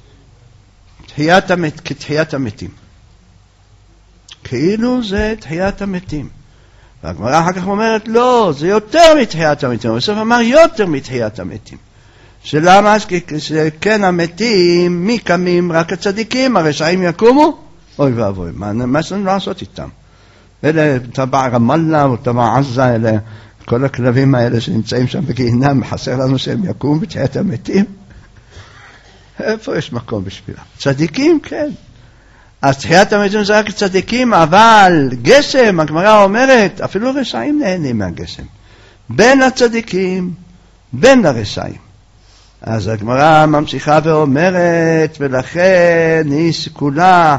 כתחיית המתים. כאילו זה תחיית המתים. והגמרא אחר כך אומרת, לא, זה יותר מתחיית המתים. בסוף אמר יותר מתחיית המתים. שלמה? שכן המתים, מי קמים? רק הצדיקים, הרשעים יקומו? אוי ואבוי, מה יש לנו לעשות איתם? אלה טבע רמאללה וטבע עזה, אלה כל הכלבים האלה שנמצאים שם בגיהינם, חסר לנו שהם יקומו בתחיית המתים? איפה יש מקום בשבילם? צדיקים, כן. אז תחיית המתים זה רק צדיקים, אבל גשם, הגמרא אומרת, אפילו רשעים נהנים מהגשם. בין הצדיקים, בין הרשעים. אז הגמרא ממשיכה ואומרת, ולכן היא סגולה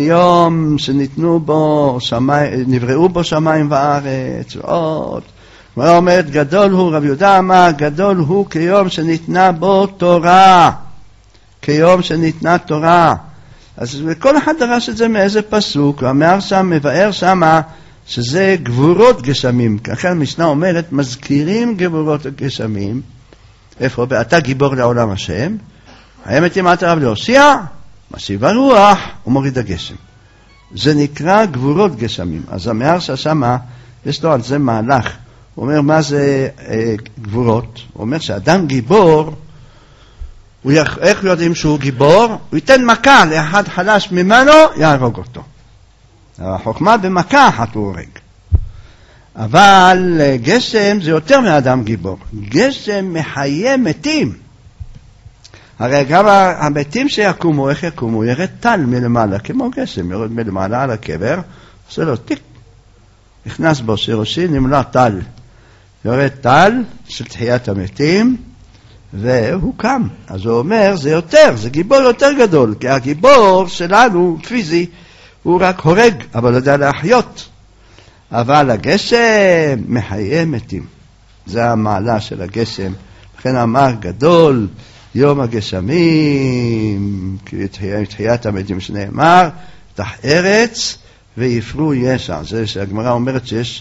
כיום שניתנו בו נבראו בו שמיים וארץ, ועוד הגמרא אומרת, גדול הוא, רב יהודה אמר, גדול הוא כיום שניתנה בו תורה. כיום שניתנה תורה. אז כל אחד דרש את זה מאיזה פסוק, והמאר שם מבאר שמה שזה גבורות גשמים. ככה המשנה אומרת, מזכירים גבורות גשמים. איפה? ואתה גיבור לעולם השם. האמת אם אתה רב להושיע, משיב הרוח ומוריד הגשם. זה נקרא גבורות גשמים. אז המאר שמה, יש לו על זה מהלך. הוא אומר, מה זה גבורות? הוא אומר שאדם גיבור, איך יודעים שהוא גיבור? הוא ייתן מכה לאחד חלש ממנו, יהרוג אותו. החוכמה במכה אחת הוא הורג. אבל גשם זה יותר מאדם גיבור. גשם מחיה מתים. הרי גם המתים שיקומו, איך יקומו? ירד טל מלמעלה, כמו גשם, ירד מלמעלה על הקבר, עושה לו טיק, נכנס בו שראשי, נמלא טל. יורד טל של תחיית המתים, והוא קם. אז הוא אומר, זה יותר, זה גיבור יותר גדול, כי הגיבור שלנו, פיזי, הוא רק הורג, אבל לא יודע להחיות. אבל הגשם מחיה מתים. זה המעלה של הגשם. לכן אמר גדול, יום הגשמים, כי תחיית המתים שנאמר, תח ארץ ויפרו ישע. זה שהגמרא אומרת שיש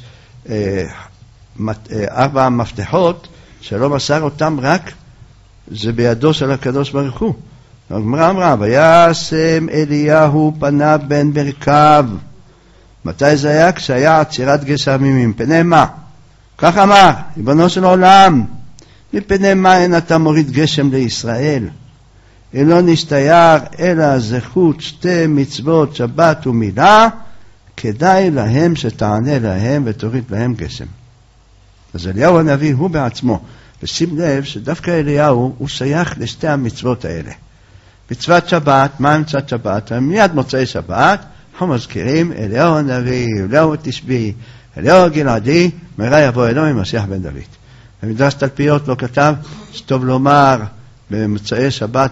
4 מפתחות שלא מסר אותם רק, זה בידו של הקדוש ברוך הוא. הגמרא אמרה, וישם אליהו פניו בין ברכיו. מתי זה היה? כשהיה עצירת גשמים. מפני מה? כך אמר, ריבונו של עולם, מפני מה אין אתה מוריד גשם לישראל? אם לא נסתייר אלא זכות 2 מצוות שבת ומילה, כדאי להם שתענה להם ותוריד להם גשם. אז אליהו הנביא הוא בעצמו, ושים לב שדווקא אליהו הוא שייך לשתי המצוות האלה. מצוות שבת, מה מצוות שבת? מיד מוצאי שבת, אנחנו מזכירים אליהו הנביא, אליהו התשבי, אליהו הגלעדי, מהרה יבוא אלוהים ממשיח בן דוד. במדרש תלפיות לא כתב שטוב לומר במצאי שבת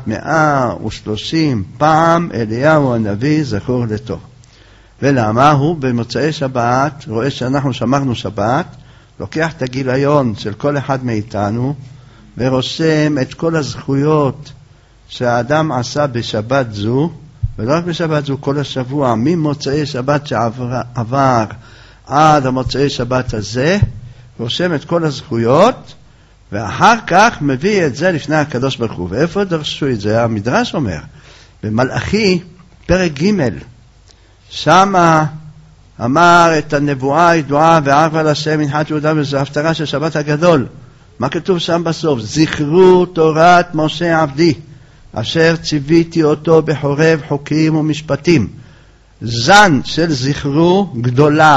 130 פעם אליהו הנביא זכור לטוב. ולמה הוא במוצאי שבת, רואה שאנחנו שמרנו שבת, לוקח את הגיליון של כל אחד מאיתנו ורושם את כל הזכויות שהאדם עשה בשבת זו, ולא רק בשבת זו, כל השבוע, ממוצאי שבת שעבר עד המוצאי שבת הזה, רושם את כל הזכויות, ואחר כך מביא את זה לפני הקדוש ברוך הוא. ואיפה דרשו את זה? המדרש אומר, במלאכי פרק ג' שמה אמר את הנבואה הידועה, וערבה לשם מנחת יהודה, וזו הפטרה של שבת הגדול. מה כתוב שם בסוף? זכרו תורת משה עבדי, אשר ציוויתי אותו בחורב חוקים ומשפטים. זן של זכרו גדולה,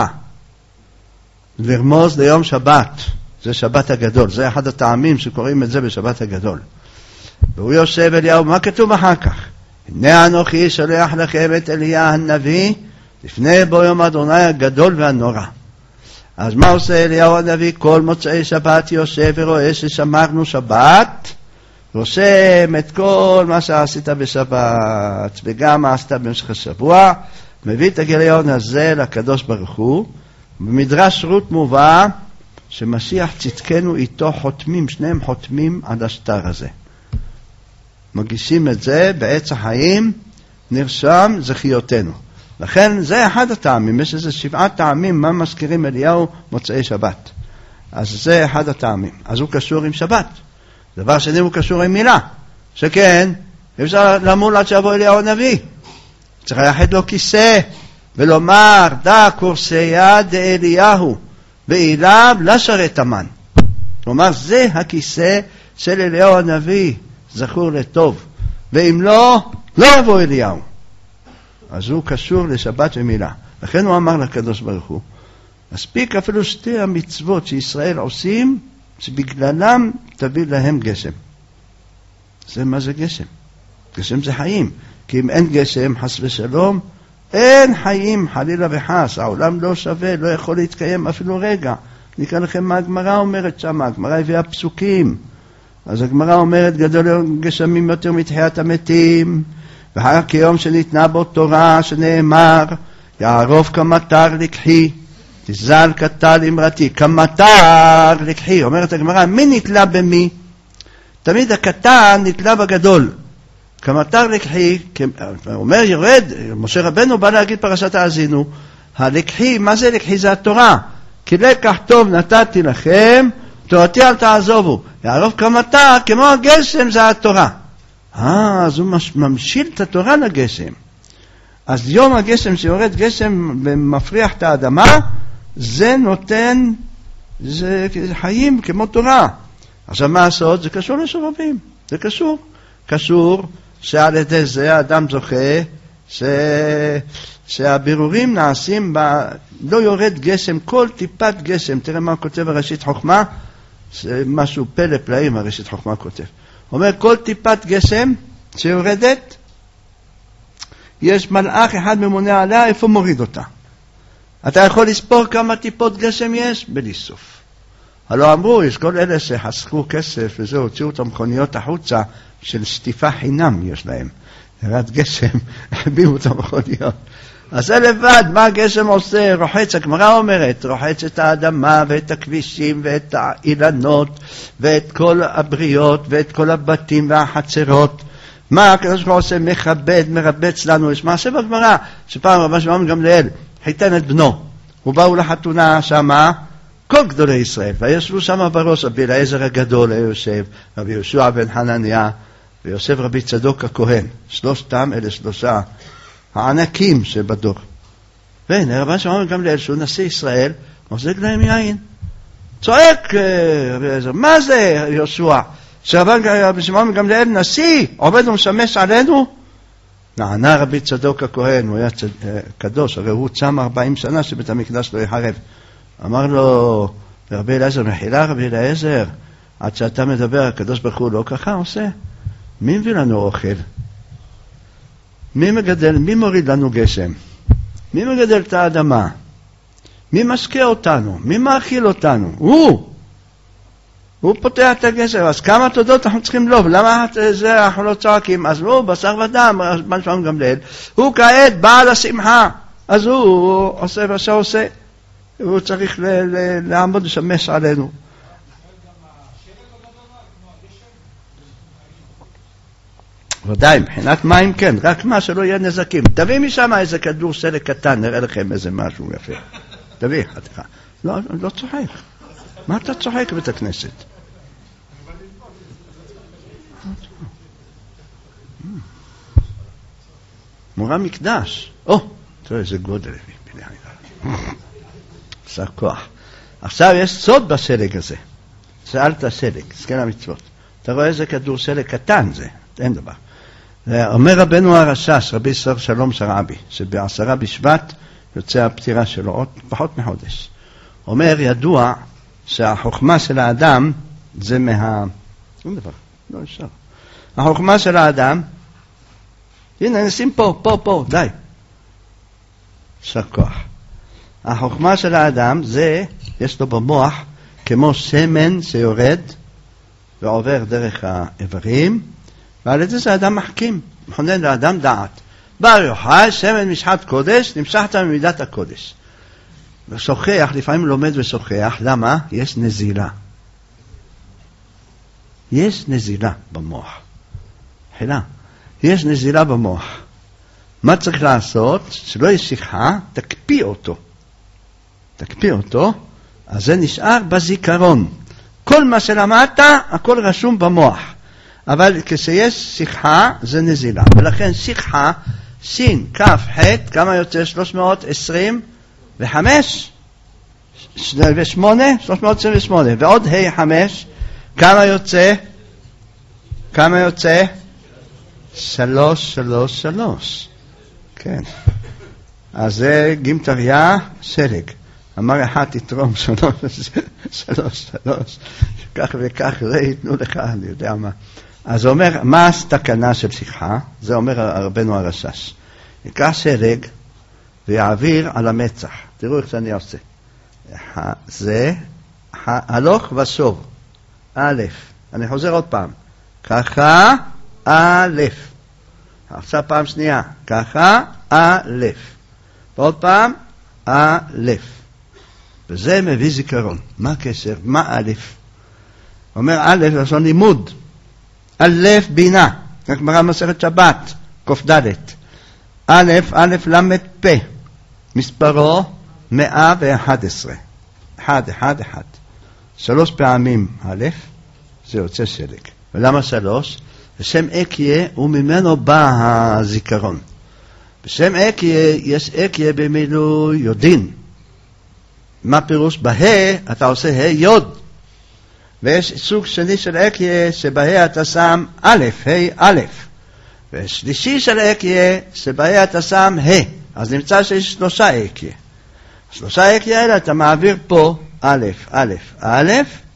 לרמוז ליום שבת, זה שבת הגדול, זה אחד הטעמים שקוראים את זה בשבת הגדול. והוא יושב אליהו, מה כתוב אחר כך? הנה אנוכי שולח לכם את אליה הנביא, לפני בו יום אדוני הגדול והנורא. אז מה עושה אליהו הנביא? כל מוצאי שבת יושב ורואה ששמרנו שבת, רושם את כל מה שעשית בשבת, וגם מה עשית במשך השבוע, מביא את הגיליון הזה לקדוש ברוך הוא. במדרש רות מובא שמשיח צדקנו איתו חותמים, שניהם חותמים על השטר הזה. מגישים את זה בעץ החיים, נרשם זכיותנו. לכן זה אחד הטעמים, יש איזה 7 טעמים מה מזכירים אליהו מוצאי שבת. אז זה אחד הטעמים. אז הוא קשור עם שבת. דבר שני הוא קשור עם מילה. שכן, אפשר למול עד שיבוא אליהו הנביא. צריך לייחד לו כיסא ולומר, דא קורסיה דאליהו, ואליו לשרת המן. כלומר, זה הכיסא של אליהו הנביא, זכור לטוב. ואם לא, לא יבוא אליהו. אז הוא קשור לשבת ומילה. לכן הוא אמר לקדוש ברוך הוא, מספיק אפילו 2 המצוות שישראל עושים, שבגללם תביא להם גשם. זה מה זה גשם? גשם זה חיים. כי אם אין גשם, חס ושלום, אין חיים, חלילה וחס. העולם לא שווה, לא יכול להתקיים אפילו רגע. נקרא לכם מה הגמרא אומרת שם. הגמרא הביאה פסוקים. אז הגמרא אומרת, גדול גשמים יותר מתחיית המתים, ואחר כיום שניתנה בו תורה שנאמר, יערוף כמטר לקחי, תזל קטל אמרתי, כמטר לקחי. אומרת הגמרא, מי נתלה במי? תמיד הקטן נתלה בגדול. כמטר לקחי, אומר יורד, משה רבנו בא להגיד פרשת האזינו, הלקחי, מה זה לקחי? זה התורה. כי לקח טוב נתתי לכם, תורתי אל תעזובו. יערוב כמטר, כמו הגשם זה התורה. אז הוא ממשיל את התורה לגשם. אז יום הגשם שיורד גשם ומפריח את האדמה, זה נותן, זה חיים כמו תורה. עכשיו מה לעשות? זה קשור לשובבים. זה קשור שעל ידי זה האדם זוכה, שהבירורים נעשים, לא יורד גשם, כל טיפת גשם. תראה מה כותב בראשית חוכמה, זה משהו פלא פלאים בראשית חוכמה כותב. אומר כל טיפת גשם שיורדת, יש מלאך אחד ממונה עליה, איפה מוריד אותה? אתה יכול לספור כמה טיפות גשם יש? בלי סוף. הלא אמרו, יש כל אלה שחסכו כסף וזהו, הוציאו את המכוניות החוצה של שטיפה חינם יש להם. ירד גשם, הביאו את המכוניות. אז זה לבד, מה הגשם עושה? רוחץ, הגמרא אומרת, רוחץ את האדמה ואת הכבישים ואת האילנות ואת כל הבריות ואת כל הבתים והחצרות. מה הקדוש ברוך הוא עושה? מכבד, מרבץ לנו. יש מעשה בגמרא, שפעם רבן שמעון גמליאל חיתן את בנו, ובאו לחתונה שמה, כל גדולי ישראל, וישבו שמה בראש, רבי אליעזר הגדול יושב, רבי יהושע בן חנניה, ויושב רבי צדוק הכהן, שלושתם אלה שלושה הענקים שבדור. והנה רבן שמעון גמליאל, שהוא נשיא ישראל, מחזיק להם יין. צועק רבי אליעזר, מה זה יהושע? שרבן שמעון גמליאל נשיא, עובד ומשמש עלינו? נענה רבי צדוק הכהן, הוא היה קדוש, הרי הוא צם 40 שנה שבית המקדש לא יחרב. אמר לו, רבי אליעזר, מחילה רבי אליעזר, עד שאתה מדבר, הקדוש ברוך הוא לא ככה עושה. מי מביא לנו אוכל? מי מגדל, מי מוריד לנו גשם? מי מגדל את האדמה? מי משקה אותנו? מי מאכיל אותנו? הוא פותח את הגשם. אז כמה תודות אנחנו צריכים לו? למה זה אנחנו לא צועקים? אז הוא בשר ודם, רבן שמעון גמליאל, הוא כעת בעל השמחה. אז הוא עושה מה שעושה. הוא צריך לעמוד לשמש עלינו. ודאי, מבחינת מים כן, רק מה שלא יהיה נזקים. תביא משם איזה כדור סלק קטן, נראה לכם איזה משהו יפה. תביא, חתיכה. לא צוחק. מה אתה צוחק בית הכנסת? מורה מקדש. תראה איזה גודל. עשה כוח. עכשיו יש סוד בסלג הזה. שאלת סלג, סגן המצוות. אתה רואה איזה כדור סלג קטן זה, אין דבר. אומר רבנו הרשש, רבי ישראל שלום שרעבי, שב10 בשבט יוצא הפטירה שלו, עוד פחות מחודש. אומר, ידוע שהחוכמה של האדם זה אין דבר, לא אפשר. החוכמה של האדם, הנה נשים פה, די. שר כוח. החוכמה של האדם זה, יש לו במוח כמו שמן שיורד ועובר דרך האיברים, ועל ידי זה האדם מחכים, מכונן לאדם דעת. בר יוחאי, שמן משחת קודש, נמשכת ממידת הקודש. ושוכח, לפעמים לומד ושוכח, למה? יש נזילה. יש נזילה במוח. חילה. יש נזילה במוח. מה צריך לעשות? שלא יש שיחה, תקפיא אותו, אז זה נשאר בזיכרון. כל מה שלמדת, הכל רשום במוח. אבל כשיש שיחה, זה נזילה. ולכן שיחה, שין, כף, חט, כמה יוצא? 325? 328, ועוד ה' 5, כמה יוצא? 3. כן. אז זה גימטריה סלג. אמר אחד תתרום 3, כך וכך זה ייתנו לך, אני יודע מה. אז הוא אומר, מה הסתכנה של שיחה? זה אומר רבנו הרשש. יקח סלג ויעביר על המצח. תראו איך שאני עושה. זה הלוך ושוב. א', אני חוזר עוד פעם. ככה, א'. עכשיו פעם שנייה. ככה, א'. ועוד פעם, א'. וזה מביא זיכרון. מה הקשר? מה א'? אומר א', לשון לימוד. א' בינה. הגמרא מסכת שבת, קד. א', א' למד פ'. מספרו 111. 1, 1, 1. 3 פעמים א', זה יוצא שלג. ולמה 3? בשם אקיה וממנו בא הזיכרון. בשם אקיה יש אקיה במילוי יודין. מה פירוש? בה' אתה עושה ה' יוד. ויש סוג שני של אקיה שבה אתה שם א', ה' א'. ושלישי של אקיה שבה אתה שם ה'. אז נמצא שיש 3 אקיה. 3 אקיה האלה אתה מעביר פה א', א', א',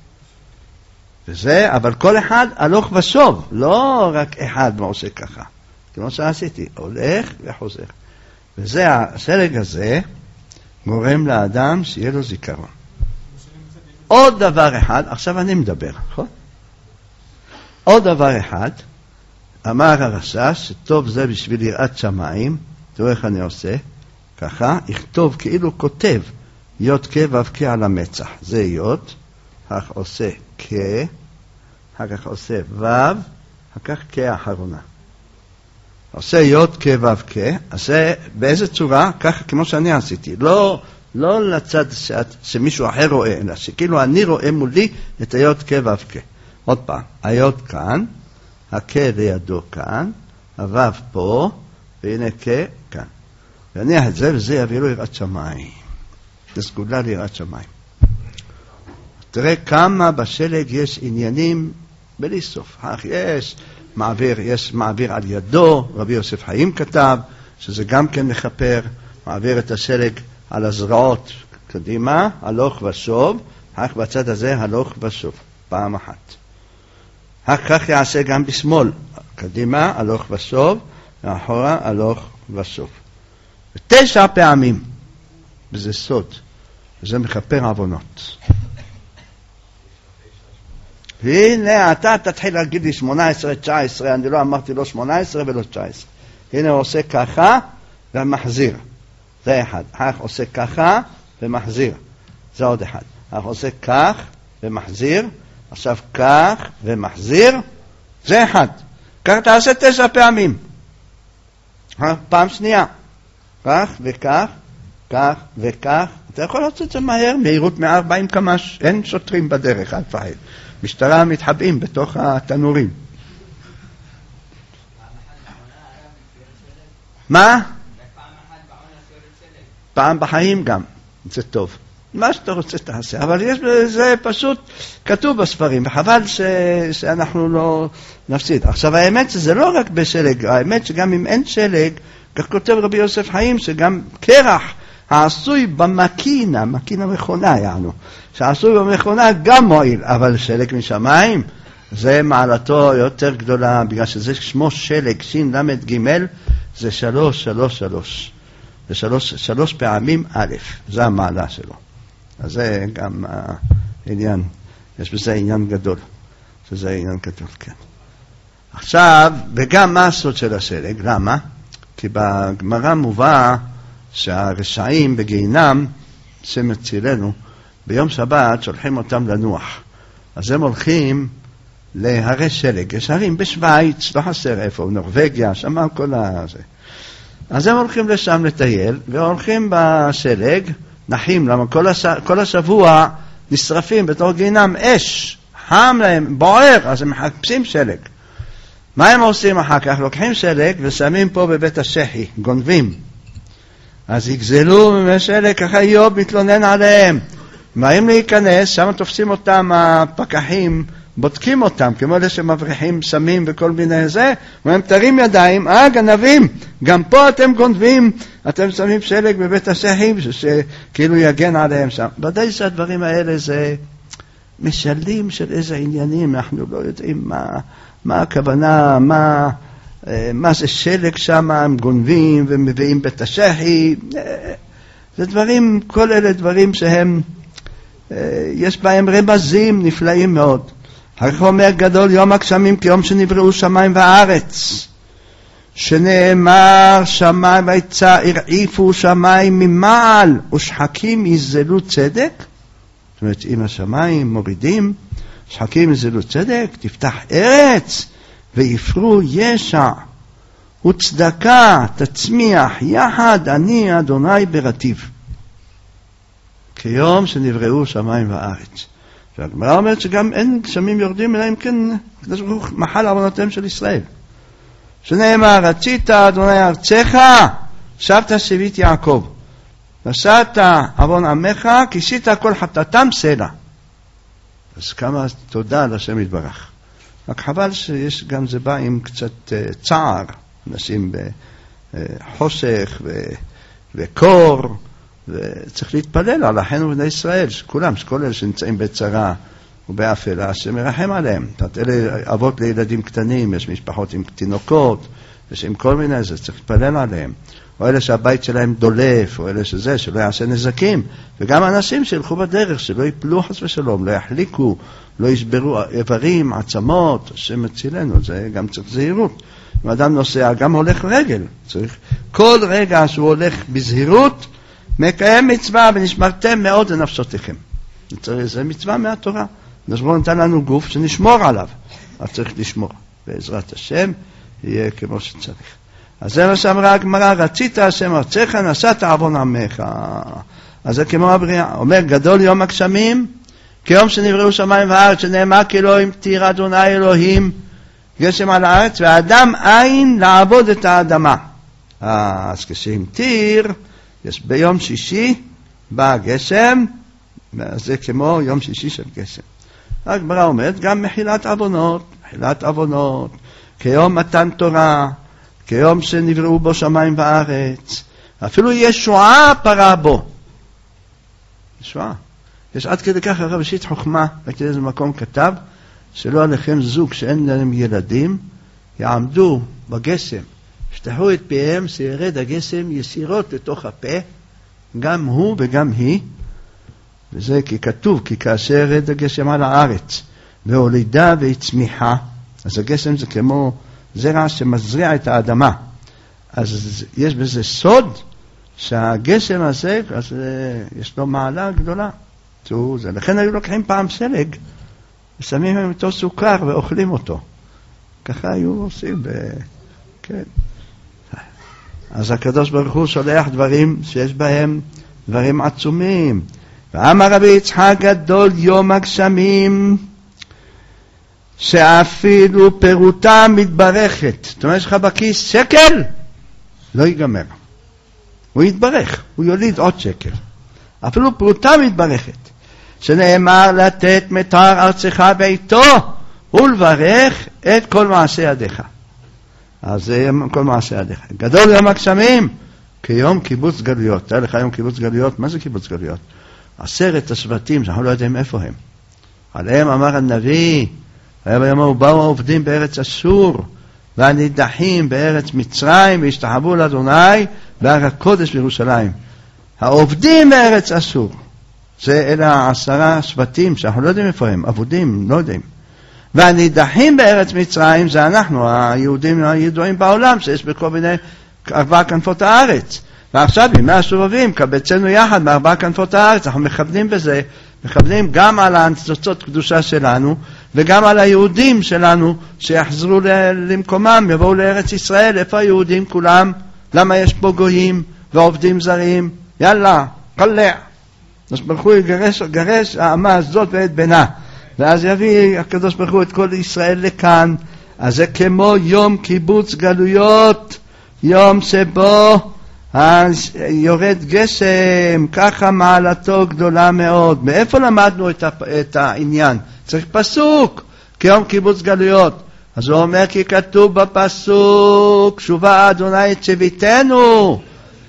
וזה, אבל כל אחד הלוך ושוב, לא רק אחד מה עושה ככה. כמו שעשיתי, הולך וחוזר. וזה, השלג הזה גורם לאדם שיהיה לו זיכרון. עוד דבר אחד, עכשיו אני מדבר, נכון? עוד דבר אחד, אמר הרש"ש, שטוב זה בשביל יראת שמיים, תראו איך אני עושה, ככה, יכתוב כאילו כותב, יוד כ' ו' כ' על המצח, זה יוד, כך עושה כ', אחר כך עושה ו', אחר כך כ' האחרונה. עושה יוד כ' ו' כ', עושה באיזה צורה? ככה כמו שאני עשיתי, לא לצד שמישהו אחר רואה, אלא שכאילו אני רואה מולי את היוד כ' ו' כ'. עוד פעם, היוד כאן, הכ' לידו כאן, הו' פה, והנה כ' כאן. ואניח את זה, וזה יביא לו יראת שמיים. זה סגולה ליראת שמיים. תראה כמה בשלג יש עניינים בלי סוף. יש מעביר על ידו, רבי יוסף חיים כתב, שזה גם כן מחפר, מעביר את השלג על הזרעות קדימה, הלוך ושוב, רק בצד הזה הלוך ושוב, פעם אחת. כך יעשה גם בשמאל, קדימה, הלוך ושוב, ואחורה, הלוך ושוב. 9 פעמים, וזה סוד, וזה מחפר עוונות. הנה, אתה תתחיל להגיד לי 18, 19, אני לא אמרתי לא 18 ולא 19. הנה הוא עושה ככה ומחזיר. זה אחד. כך עושה ככה ומחזיר. זה עוד אחד. כך עושה כך ומחזיר. עכשיו כך ומחזיר. זה אחד. כך תעשה 9 פעמים. פעם שנייה. כך וכך, כך וכך. אתה יכול לעשות את זה מהר, מהירות 140 קמ"ש. אין שוטרים בדרך, אל תפחד. משטרה מתחבאים בתוך התנורים. מה? פעם בחיים גם. זה טוב. מה שאתה רוצה תעשה. אבל יש בזה פשוט כתוב בספרים, וחבל שאנחנו לא נפסיד. עכשיו האמת שזה לא רק בשלג, האמת שגם אם אין שלג, כך כותב רבי יוסף חיים, שגם קרח העשוי במקינה, מקינה מכונה יענו, שעשוי במכונה גם מועיל, אבל שלג משמיים, זה מעלתו יותר גדולה, בגלל שזה שמו שלג, שין למד ג' זה 3, 3, 3. זה 3 פעמים א', זה המעלה שלו. אז זה גם העניין, יש בזה עניין גדול, שזה עניין גדול, כן. עכשיו, וגם מה הסוד של השלג, למה? כי בגמרא מובא שהרשעים בגיהינם, שמצילנו, ביום שבת שולחים אותם לנוח. אז הם הולכים להרי שלג. יש הרים בשוויץ, לא חסר איפה, נורווגיה, שם כל הזה. אז הם הולכים לשם לטייל, והולכים בשלג, נחים, למה כל השבוע נשרפים בתור גיהינם אש, חם להם, בוער, אז הם מחפשים שלג. מה הם עושים אחר כך? לוקחים שלג ושמים פה בבית השחי, גונבים. אז יגזלו משלג, ככה איוב מתלונן עליהם. באים להיכנס, שם תופסים אותם הפקחים, בודקים אותם, כמו אלה שמבריחים סמים וכל מיני זה, והם תרים ידיים, גנבים, גם פה אתם גונבים, אתם שמים שלג בבית השחי, שכאילו יגן עליהם שם. ודאי שהדברים האלה זה משלים של איזה עניינים, אנחנו לא יודעים מה הכוונה, מה זה שלג שם, הם גונבים ומביאים בית השחי, זה דברים, כל אלה דברים שהם, יש בהם רמזים נפלאים מאוד. הרי אומר גדול יום הגשמים כיום שנבראו שמיים והארץ. שנאמר שמיים הרעיפו שמיים ממעל ושחקים יזלו צדק. זאת אומרת, אם השמיים מורידים, שחקים יזלו צדק, תפתח ארץ ויפרו ישע וצדקה תצמיח יחד, אני אדוני ברטיב. כיום שנבראו שמיים וארץ. והגמרא אומרת שגם אין גשמים יורדים, אלא אם כן הקדוש ברוך הוא מחל עוונותיהם של ישראל. שנאמר, רצית אדוני ארצך, שבת שבית יעקב. נשאת עוון עמך, כיסית כל חטאתם סלע. אז כמה תודה לשם יתברך. רק חבל שיש גם זה בא עם קצת צער, אנשים בחושך וקור, וצריך להתפלל על אחינו בני ישראל, כולם, כל אלה שנמצאים בצרה ובאפלה, שמרחם עליהם. אלה אבות לילדים קטנים, יש משפחות עם תינוקות, יש עם כל מיני, זה צריך להתפלל עליהם. או אלה שהבית שלהם דולף, או אלה שזה, שלא יעשה נזקים. וגם אנשים שילכו בדרך, שלא יפלו חס ושלום, לא יחליקו, לא ישברו איברים, עצמות, השם מצילנו, זה גם צריך זהירות. אם אדם נוסע, גם הולך רגל, צריך כל רגע שהוא הולך בזהירות, מקיים מצווה ונשמרתם מאוד לנפשותיכם. זה מצווה מהתורה. נשמור נתן לנו גוף שנשמור עליו. אז צריך לשמור. בעזרת השם יהיה כמו שצריך. אז זה מה שאמרה הגמרא, רצית השם ארצך, נשאת עוון עמך. אז זה כמו הבריאה. אומר, גדול יום הגשמים, כיום שנבראו שמיים וארץ, שנאמר כאלוהים תיר אדוני אלוהים, גשם על הארץ, והאדם אין לעבוד את האדמה. אז כשהמטיר, יש ביום שישי בא גשם, זה כמו יום שישי של גשם. הגמרא אומרת, גם מחילת עוונות, כיום מתן תורה, כיום שנבראו בו שמיים וארץ, אפילו ישועה פרה בו. ישועה. יש עד כדי כך הרב ראשית חוכמה, רק איזה מקום כתב, שלא עליכם זוג שאין להם ילדים, יעמדו בגשם, שטחו את פיהם, שירד הגשם יסירות לתוך הפה, גם הוא וגם היא, וזה כי כתוב, כי כאשר ירד הגשם על הארץ, והולידה והצמיחה, אז הגשם זה כמו זרע שמזריע את האדמה. אז יש בזה סוד, שהגשם הזה, אז יש לו מעלה גדולה. לכן היו לוקחים פעם סלג, ושמים עם אותו סוכר ואוכלים אותו. ככה היו עושים, כן. אז הקדוש ברוך הוא שולח דברים שיש בהם דברים עצומים. ואמר רבי יצחק גדול יום הגשמים, שאפילו פירותה מתברכת. זאת אומרת, יש לך בכיס שקל, לא ייגמר. הוא יתברך, הוא יוליד עוד שקל. אפילו פירותה מתברכת. שנאמר לתת מטר ארצך ביתו, ולברך את כל מעשי ידיך. אז זה כל מעשי ידיך. גדול יום הגשמים, כיום קיבוץ גלויות. תראה לך יום קיבוץ גלויות, מה זה קיבוץ גלויות? 10 השבטים, שאנחנו לא יודעים איפה הם. עליהם אמר הנביא, ויאמרו באו העובדים בארץ אשור, והנידחים בארץ מצרים, והשתחוו לאדוני בהר הקודש בירושלים. העובדים בארץ אשור, זה אלה 10 שבטים, שאנחנו לא יודעים איפה הם, עבודים, לא יודעים. והנידחים בארץ מצרים, זה אנחנו, היהודים הידועים בעולם, שיש בכל מיני 4 כנפות הארץ. ועכשיו, בימי הסובבים, קבצנו יחד מ4 כנפות הארץ, אנחנו מכוונים בזה, מכוונים גם על הניצוצות קדושה שלנו, וגם על היהודים שלנו, שיחזרו למקומם, יבואו לארץ ישראל. איפה היהודים כולם? למה יש פה גויים ועובדים זרים? יאללה, קלע. אז ברוך הוא יגרש האמה הזאת ואת בנה. ואז יביא הקדוש ברוך הוא את כל ישראל לכאן. אז זה כמו יום קיבוץ גלויות, יום שבו יורד גשם, ככה מעלתו גדולה מאוד. מאיפה למדנו את העניין? צריך פסוק, כיום קיבוץ גלויות. אז הוא אומר, כי כתוב בפסוק, שובה אדוני את שביתנו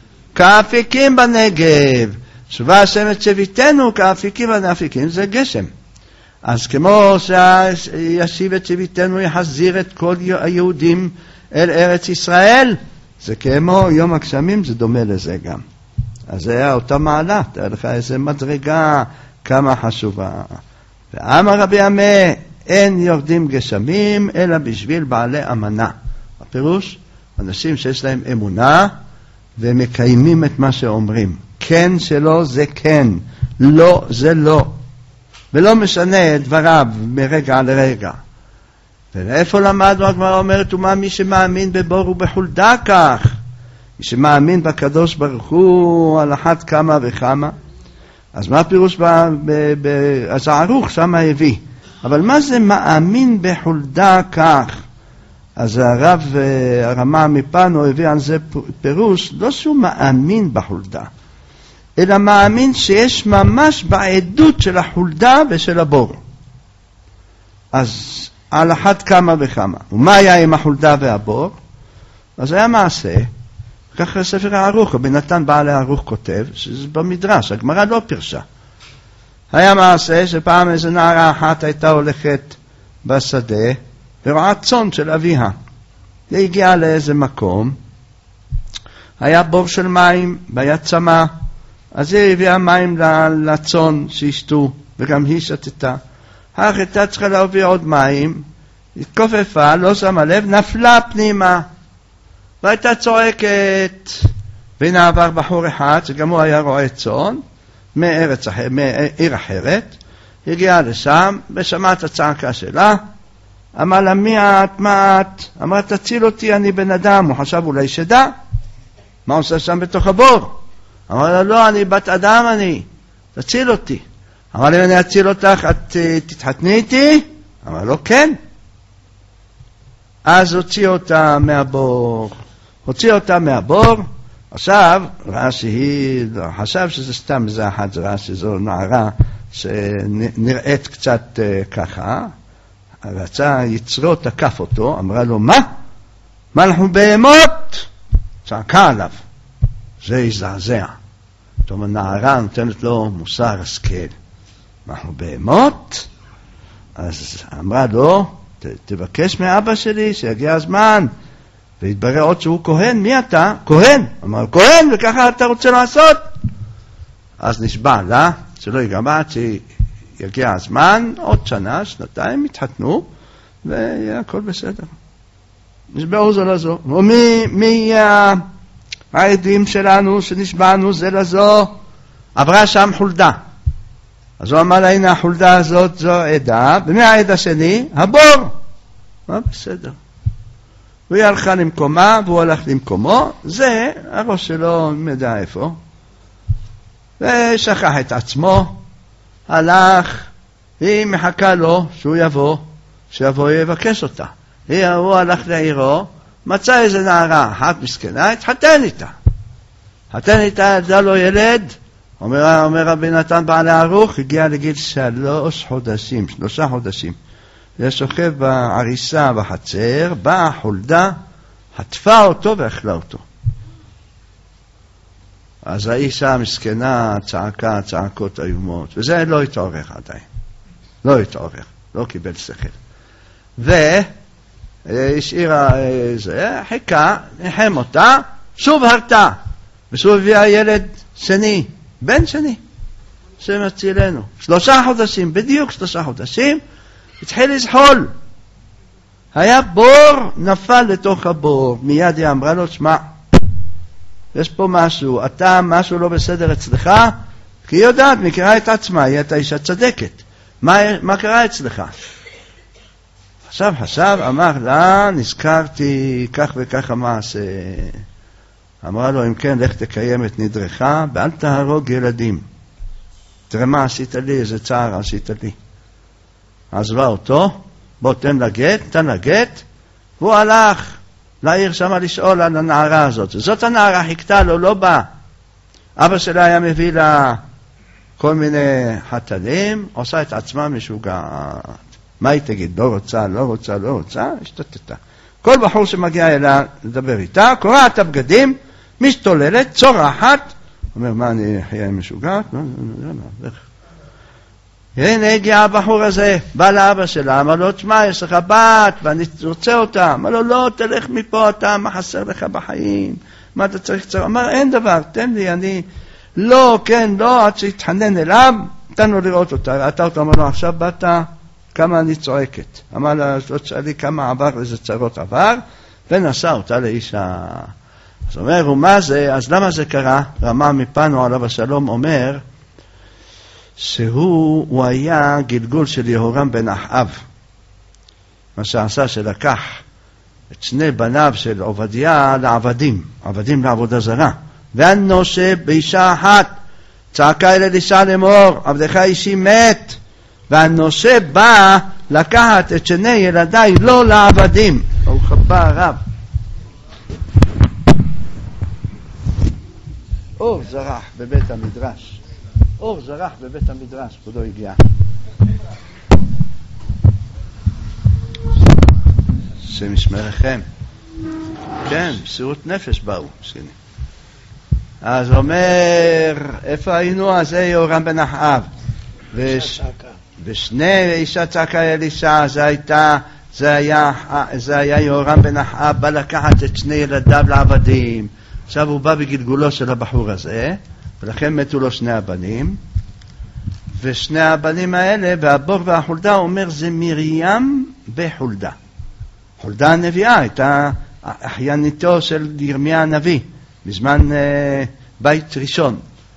כאפיקים בנגב. שובה השם את שביתנו כאפיקים בנאפיקים, זה גשם. אז כמו שישיב את שביתנו, יחזיר את כל היהודים אל ארץ ישראל, זה כמו יום הגשמים, זה דומה לזה גם. אז זה היה אותה מעלה, תראה לך איזה מדרגה, כמה חשובה. ואמר רבי עמי, אין יורדים גשמים, אלא בשביל בעלי אמנה. הפירוש, אנשים שיש להם אמונה, והם מקיימים את מה שאומרים. כן שלא זה כן, לא זה לא. ולא משנה את דבריו מרגע לרגע. ולאיפה למדנו? הגמרא אומרת, ומה מי שמאמין בבור ובחולדה כך? מי שמאמין בקדוש ברוך הוא על אחת כמה וכמה. אז מה הפירוש? אז הערוך שם הביא. אבל מה זה מאמין בחולדה כך? אז הרמה מפנו הביא על זה פירוש, לא שהוא מאמין בחולדה, אלא מאמין שיש ממש בעדות של החולדה ושל הבור. אז על אחת כמה וכמה. ומה היה עם החולדה והבור? אז היה מעשה, ככה ספר הערוך, רבי נתן בעל הערוך כותב, שזה במדרש, הגמרא לא פרשה. היה מעשה שפעם איזו נערה אחת הייתה הולכת בשדה, ורואה צאן של אביה. היא הגיעה לאיזה מקום, היה בור של מים, והיה צמא, אז היא הביאה מים לצאן שישתו, וגם היא שתתה. אך הייתה צריכה להביא עוד מים, התכופפה, לא שמה לב, נפלה פנימה, והייתה צועקת. והנה עבר בחור אחד, שגם הוא היה רועה צאן, מעיר אחרת, הגיעה לשם, ושמע את הצעקה שלה, אמר לה, מי את? מה את? אמרה, תציל אותי, אני בן אדם. הוא חשב אולי שדע. מה עושה שם בתוך הבור? אמר לה, לא, אני בת אדם, תציל אותי. אמר לה, אני אציל אותך, את תתחתני איתי? אמר לו, כן. אז הוציא אותה מהבור. עכשיו, ראה שהיא, חשב שזה סתם זה אחת, ראה שזו נערה שנראית קצת ככה, רצה יצרו, תקף אותו, אמרה לו, מה אנחנו בהמות? צעקה עליו. זה הזעזע. זאת אומרת, נערה נותנת לו מוסר השכל. אנחנו בהמות? אז אמרה לו, תבקש מאבא שלי שיגיע הזמן. והתברר עוד שהוא כהן. מי אתה? כהן. אמר, כהן, וככה אתה רוצה לעשות? אז נשבע לה, שלא ייגמר, שיגיע הזמן, עוד שנה, שנתיים, התחתנו, ויהיה הכל בסדר. נשבעו זו לזו. ומי העדים שלנו שנשבענו זה לזו? עברה שם חולדה. אז הוא אמר לה, הנה החולדה הזאת זו עדה, ומי העד השני? הבור. בסדר. והיא הלכה למקומה, והוא הלך למקומו, זה הראש שלו מדע איפה. ושכח את עצמו, הלך, היא מחכה לו שהוא שיבוא יבקש אותה. הוא הלך לעירו, מצא איזה נערה אחת מסכנה, התחתן איתה, ידע לו ילד, אומר רבי נתן בעל הערוך, הגיע לגיל 3 חודשים. שוכב בעריסה בחצר, באה החולדה, חטפה אותו ואכלה אותו. אז האישה המסכנה צעקה צעקות איומות, וזה לא התעורר עדיין. לא קיבל שכל. והשאירה זה, חיכה, נחם אותה, שוב הרתה, ושוב הביאה ילד שני, בן שני, שמצילנו. 3 חודשים, בדיוק 3 חודשים, התחיל לזחול. היה בור, נפל לתוך הבור. מיד היא אמרה לו, שמע, יש פה משהו, משהו לא בסדר אצלך, כי היא יודעת, מכירה את עצמה, היא הייתה אישה צדקת. מה קרה אצלך? חשב, אמר לה, נזכרתי כך וכך המעשה. אמרה לו, אם כן, לך תקיים את נדרך, ואל תהרוג ילדים. תראה מה עשית לי, איזה צער עשית לי. עזבה אותו, בוא תן לה גט, והוא הלך לעיר שמה לשאול על הנערה הזאת. זאת הנערה, חיכתה לו, לא בא. אבא שלה היה מביא לה כל מיני חתלים, עושה את עצמה משוגעת. מה היא תגיד? לא רוצה, השתתתה. כל בחור שמגיע אליה לדבר איתה, קורעת הבגדים, משתוללת, צורחת, אומר, מה אני חיה משוגעת? הנה הגיע הבחור הזה, בא לאבא שלה, אמר לו, תשמע, יש לך בת, ואני רוצה אותה. אמר לו, לא, תלך מפה, מה חסר לך בחיים? מה אתה צריך קצר? אמר, אין דבר, תן לי, אני, לא, עד שהתחנן אליו, תן לו לראות אותה. ראתה אותו, אמר לו, עכשיו באת, כמה אני צועקת. אמר לה, לא תשאלי כמה עבר, איזה צרות עבר, ונשא אותה לאישה. אז אומר, ומה זה? אז למה זה קרה? רמה מפנו עליו השלום אומר, שהוא היה גלגול של יהורם בן אחאב. מה שעשה שלקח את שני בניו של עובדיה לעבדים, עבדים לעבודה זרה. והנושה באישה אחת, צעקה אל אלישע לאמור, עבדך אישי מת. והנושה בא לקחת את שני ילדיי לא לעבדים. ברוך הבא הרב. אור זרח בבית המדרש. אור זרח בבית המדרש, כבודו הגיע. השם ישמרכם. כן, בסירות נפש באו. אז אומר, איפה היינו? אז זה יהורם בן אחאב. ושני אישה צעקה אלישע, זה היה יהורם בן אחאב, בא לקחת את שני ילדיו לעבדים. עכשיו הוא בא בגלגולו של הבחור הזה, ולכן מתו לו שני הבנים. ושני הבנים האלה, והבור והחולדה, הוא אומר, זה מרים בחולדה. חולדה הנביאה הייתה אחייניתו של ירמיה הנביא, בזמן בית ראשון.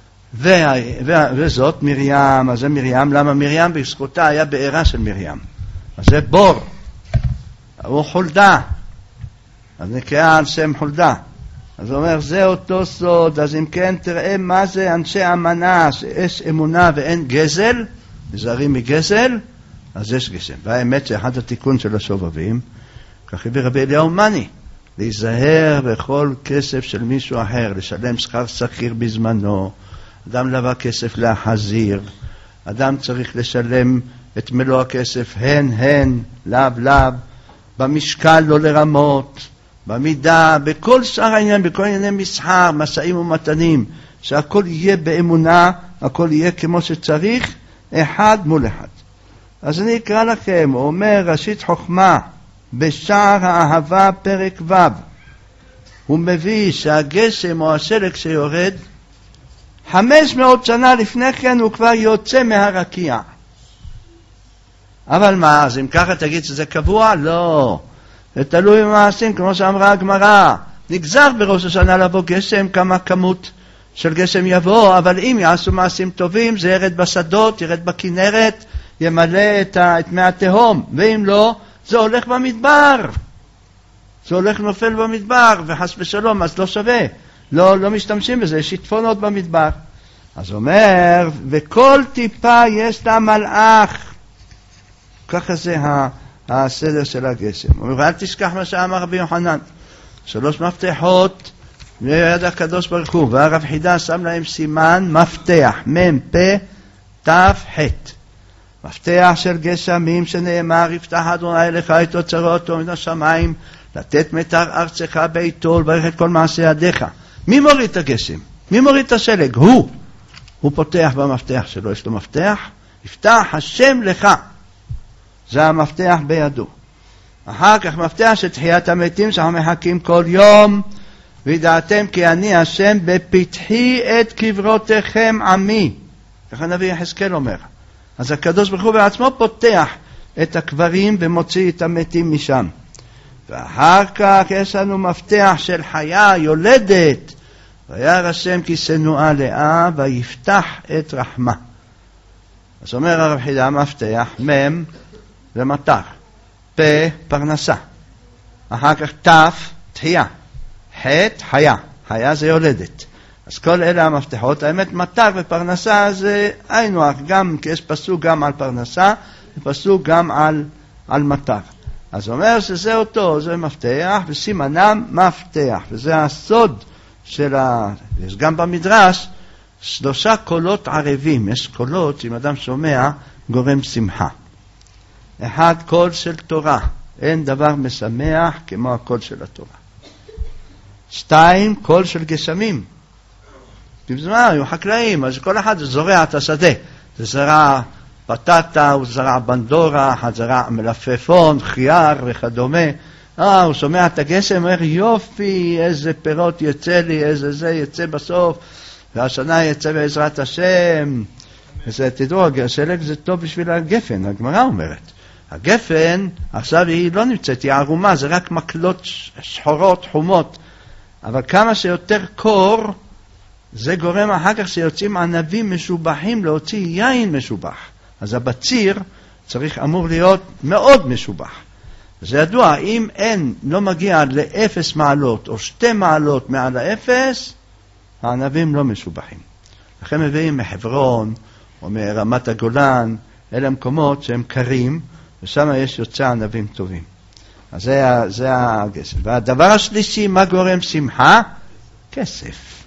וזאת מרים, אז זה מרים, למה מרים בזכותה היה בעירה של מרים. אז זה בור, הוא חולדה, אז נקרא על שם חולדה. אז הוא אומר, זה אותו סוד, אז אם כן תראה מה זה אנשי אמנה, שיש אמונה ואין גזל, נזהרים מגזל, אז יש גשם. והאמת שאחד התיקון של השובבים, כך הביא רבי אליהו מני, להיזהר בכל כסף של מישהו אחר, לשלם שכר שכיר בזמנו, אדם לבא כסף להחזיר, אדם צריך לשלם את מלוא הכסף, הן, לאו, במשקל לא לרמות, במידה, בכל שאר העניין, בכל ענייני מסחר, מסעים ומתנים, שהכל יהיה באמונה, הכל יהיה כמו שצריך, אחד מול אחד. אז אני אקרא לכם, הוא אומר, ראשית חוכמה, בשער האהבה פרק ו', הוא מביא שהגשם או השלג שיורד, 500 שנה לפני כן הוא כבר יוצא מהרקיע. אבל מה, אז אם ככה תגיד שזה קבוע? לא. זה תלוי במעשים, כמו שאמרה הגמרא. נגזר בראש השנה לבוא גשם, כמה כמות של גשם יבוא, אבל אם יעשו מעשים טובים, זה ירד בשדות, ירד בכנרת, ימלא את מי התהום. ואם לא, זה הולך במדבר. זה הולך נופל במדבר, וחס ושלום, אז לא שווה. לא משתמשים בזה, יש שיטפונות במדבר. אז אומר, וכל טיפה יש לה מלאך. ככה זה הסדר של הגשם. הוא אומר, אל תשכח מה שאמר רבי יוחנן. 3 מפתחות ליד הקדוש ברוך הוא, והרב חידה שם להם סימן מפתח, מם פה תף חט. מפתח של גשמים שנאמר, יפתח אדוני לך את אוצרותו מן השמיים, לתת מטר ארצך ביתו, לברך את כל מעשה ידיך. מי מוריד את הגשם? מי מוריד את השלג? הוא פותח במפתח שלו, יש לו מפתח, יפתח השם לך. זה המפתח בידו. אחר כך מפתח של תחיית המתים שאנחנו מחכים כל יום, וידעתם כי אני השם בפתחי את קברותיכם עמי. ככה נביא יחזקאל אומר. אז הקדוש ברוך הוא בעצמו פותח את הקברים ומוציא את המתים משם. ואחר כך יש לנו מפתח של חיה יולדת, וירא השם כי שנואה לאה ויפתח את רחמה. אז אומר הרב חידה, מפתח, מם זה מטר, פה פרנסה, אחר כך תף תחייה, חט חיה, חיה זה יולדת. אז כל אלה המפתחות, האמת מטר ופרנסה זה היינו, גם כי יש פסוק גם על פרנסה, ופסוק גם על מטר. אז אומר שזה אותו, זה מפתח, וסימנם מפתח, וזה הסוד של יש גם במדרש 3 קולות ערבים, יש קולות שאם אדם שומע גורם שמחה. 1 קול של תורה, אין דבר משמח כמו הקול של התורה. 2 קול של גשמים, בזמן היו חקלאים, אז כל אחד זורע את השדה, זה זרע פטטה, הוא זרע בנדורה, אחד זרע מלפפון, חיייר וכדומה. הוא שומע את הגשם, אומר יופי, איזה פירות יצא לי, איזה זה יצא בסוף, והשנה יצא בעזרת השם. וזה, תדעו, השלג זה טוב בשביל הגפן, הגמרא אומרת. הגפן, עכשיו היא לא נמצאת, היא ערומה, זה רק מקלות שחורות, חומות. אבל כמה שיותר קור, זה גורם אחר כך שיוצאים ענבים משובחים להוציא יין משובח. אז הבציר אמור להיות מאוד משובח. זה ידוע, אם לא מגיע ל0 מעלות או 2 מעלות מעל האפס, הענבים לא משובחים. לכן מביאים מחברון או מרמת הגולן, אלה מקומות שהם קרים, ושם יש יוצא ענבים טובים. אז זה הגסם. והדבר השלישי, מה גורם שמחה? כסף.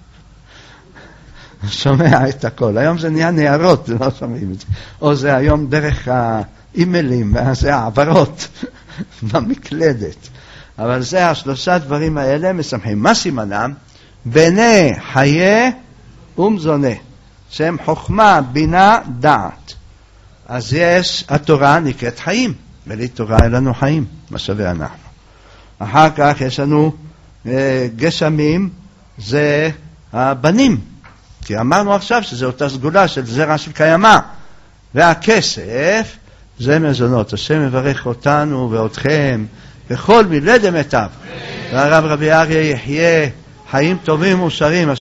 שומע את הכל. היום זה נהיה נערות, לא שומעים את זה. או זה היום דרך האימיילים, זה העברות במקלדת. אבל זה 3 דברים האלה משמחים. מה סימנם? בני חיי ומזונה. שהם חוכמה, בינה, דעת. אז יש, התורה נקראת חיים. בלי תורה אין לנו חיים, מה שווה אנחנו. אחר כך יש לנו גשמים, זה הבנים. כי אמרנו עכשיו שזה אותה סגולה של זרע של קיימה. והכסף זה מזונות. השם מברך אותנו ואותכם וכל מילד אמיתיו. והרב רבי אריה יחיה חיים טובים ושרים.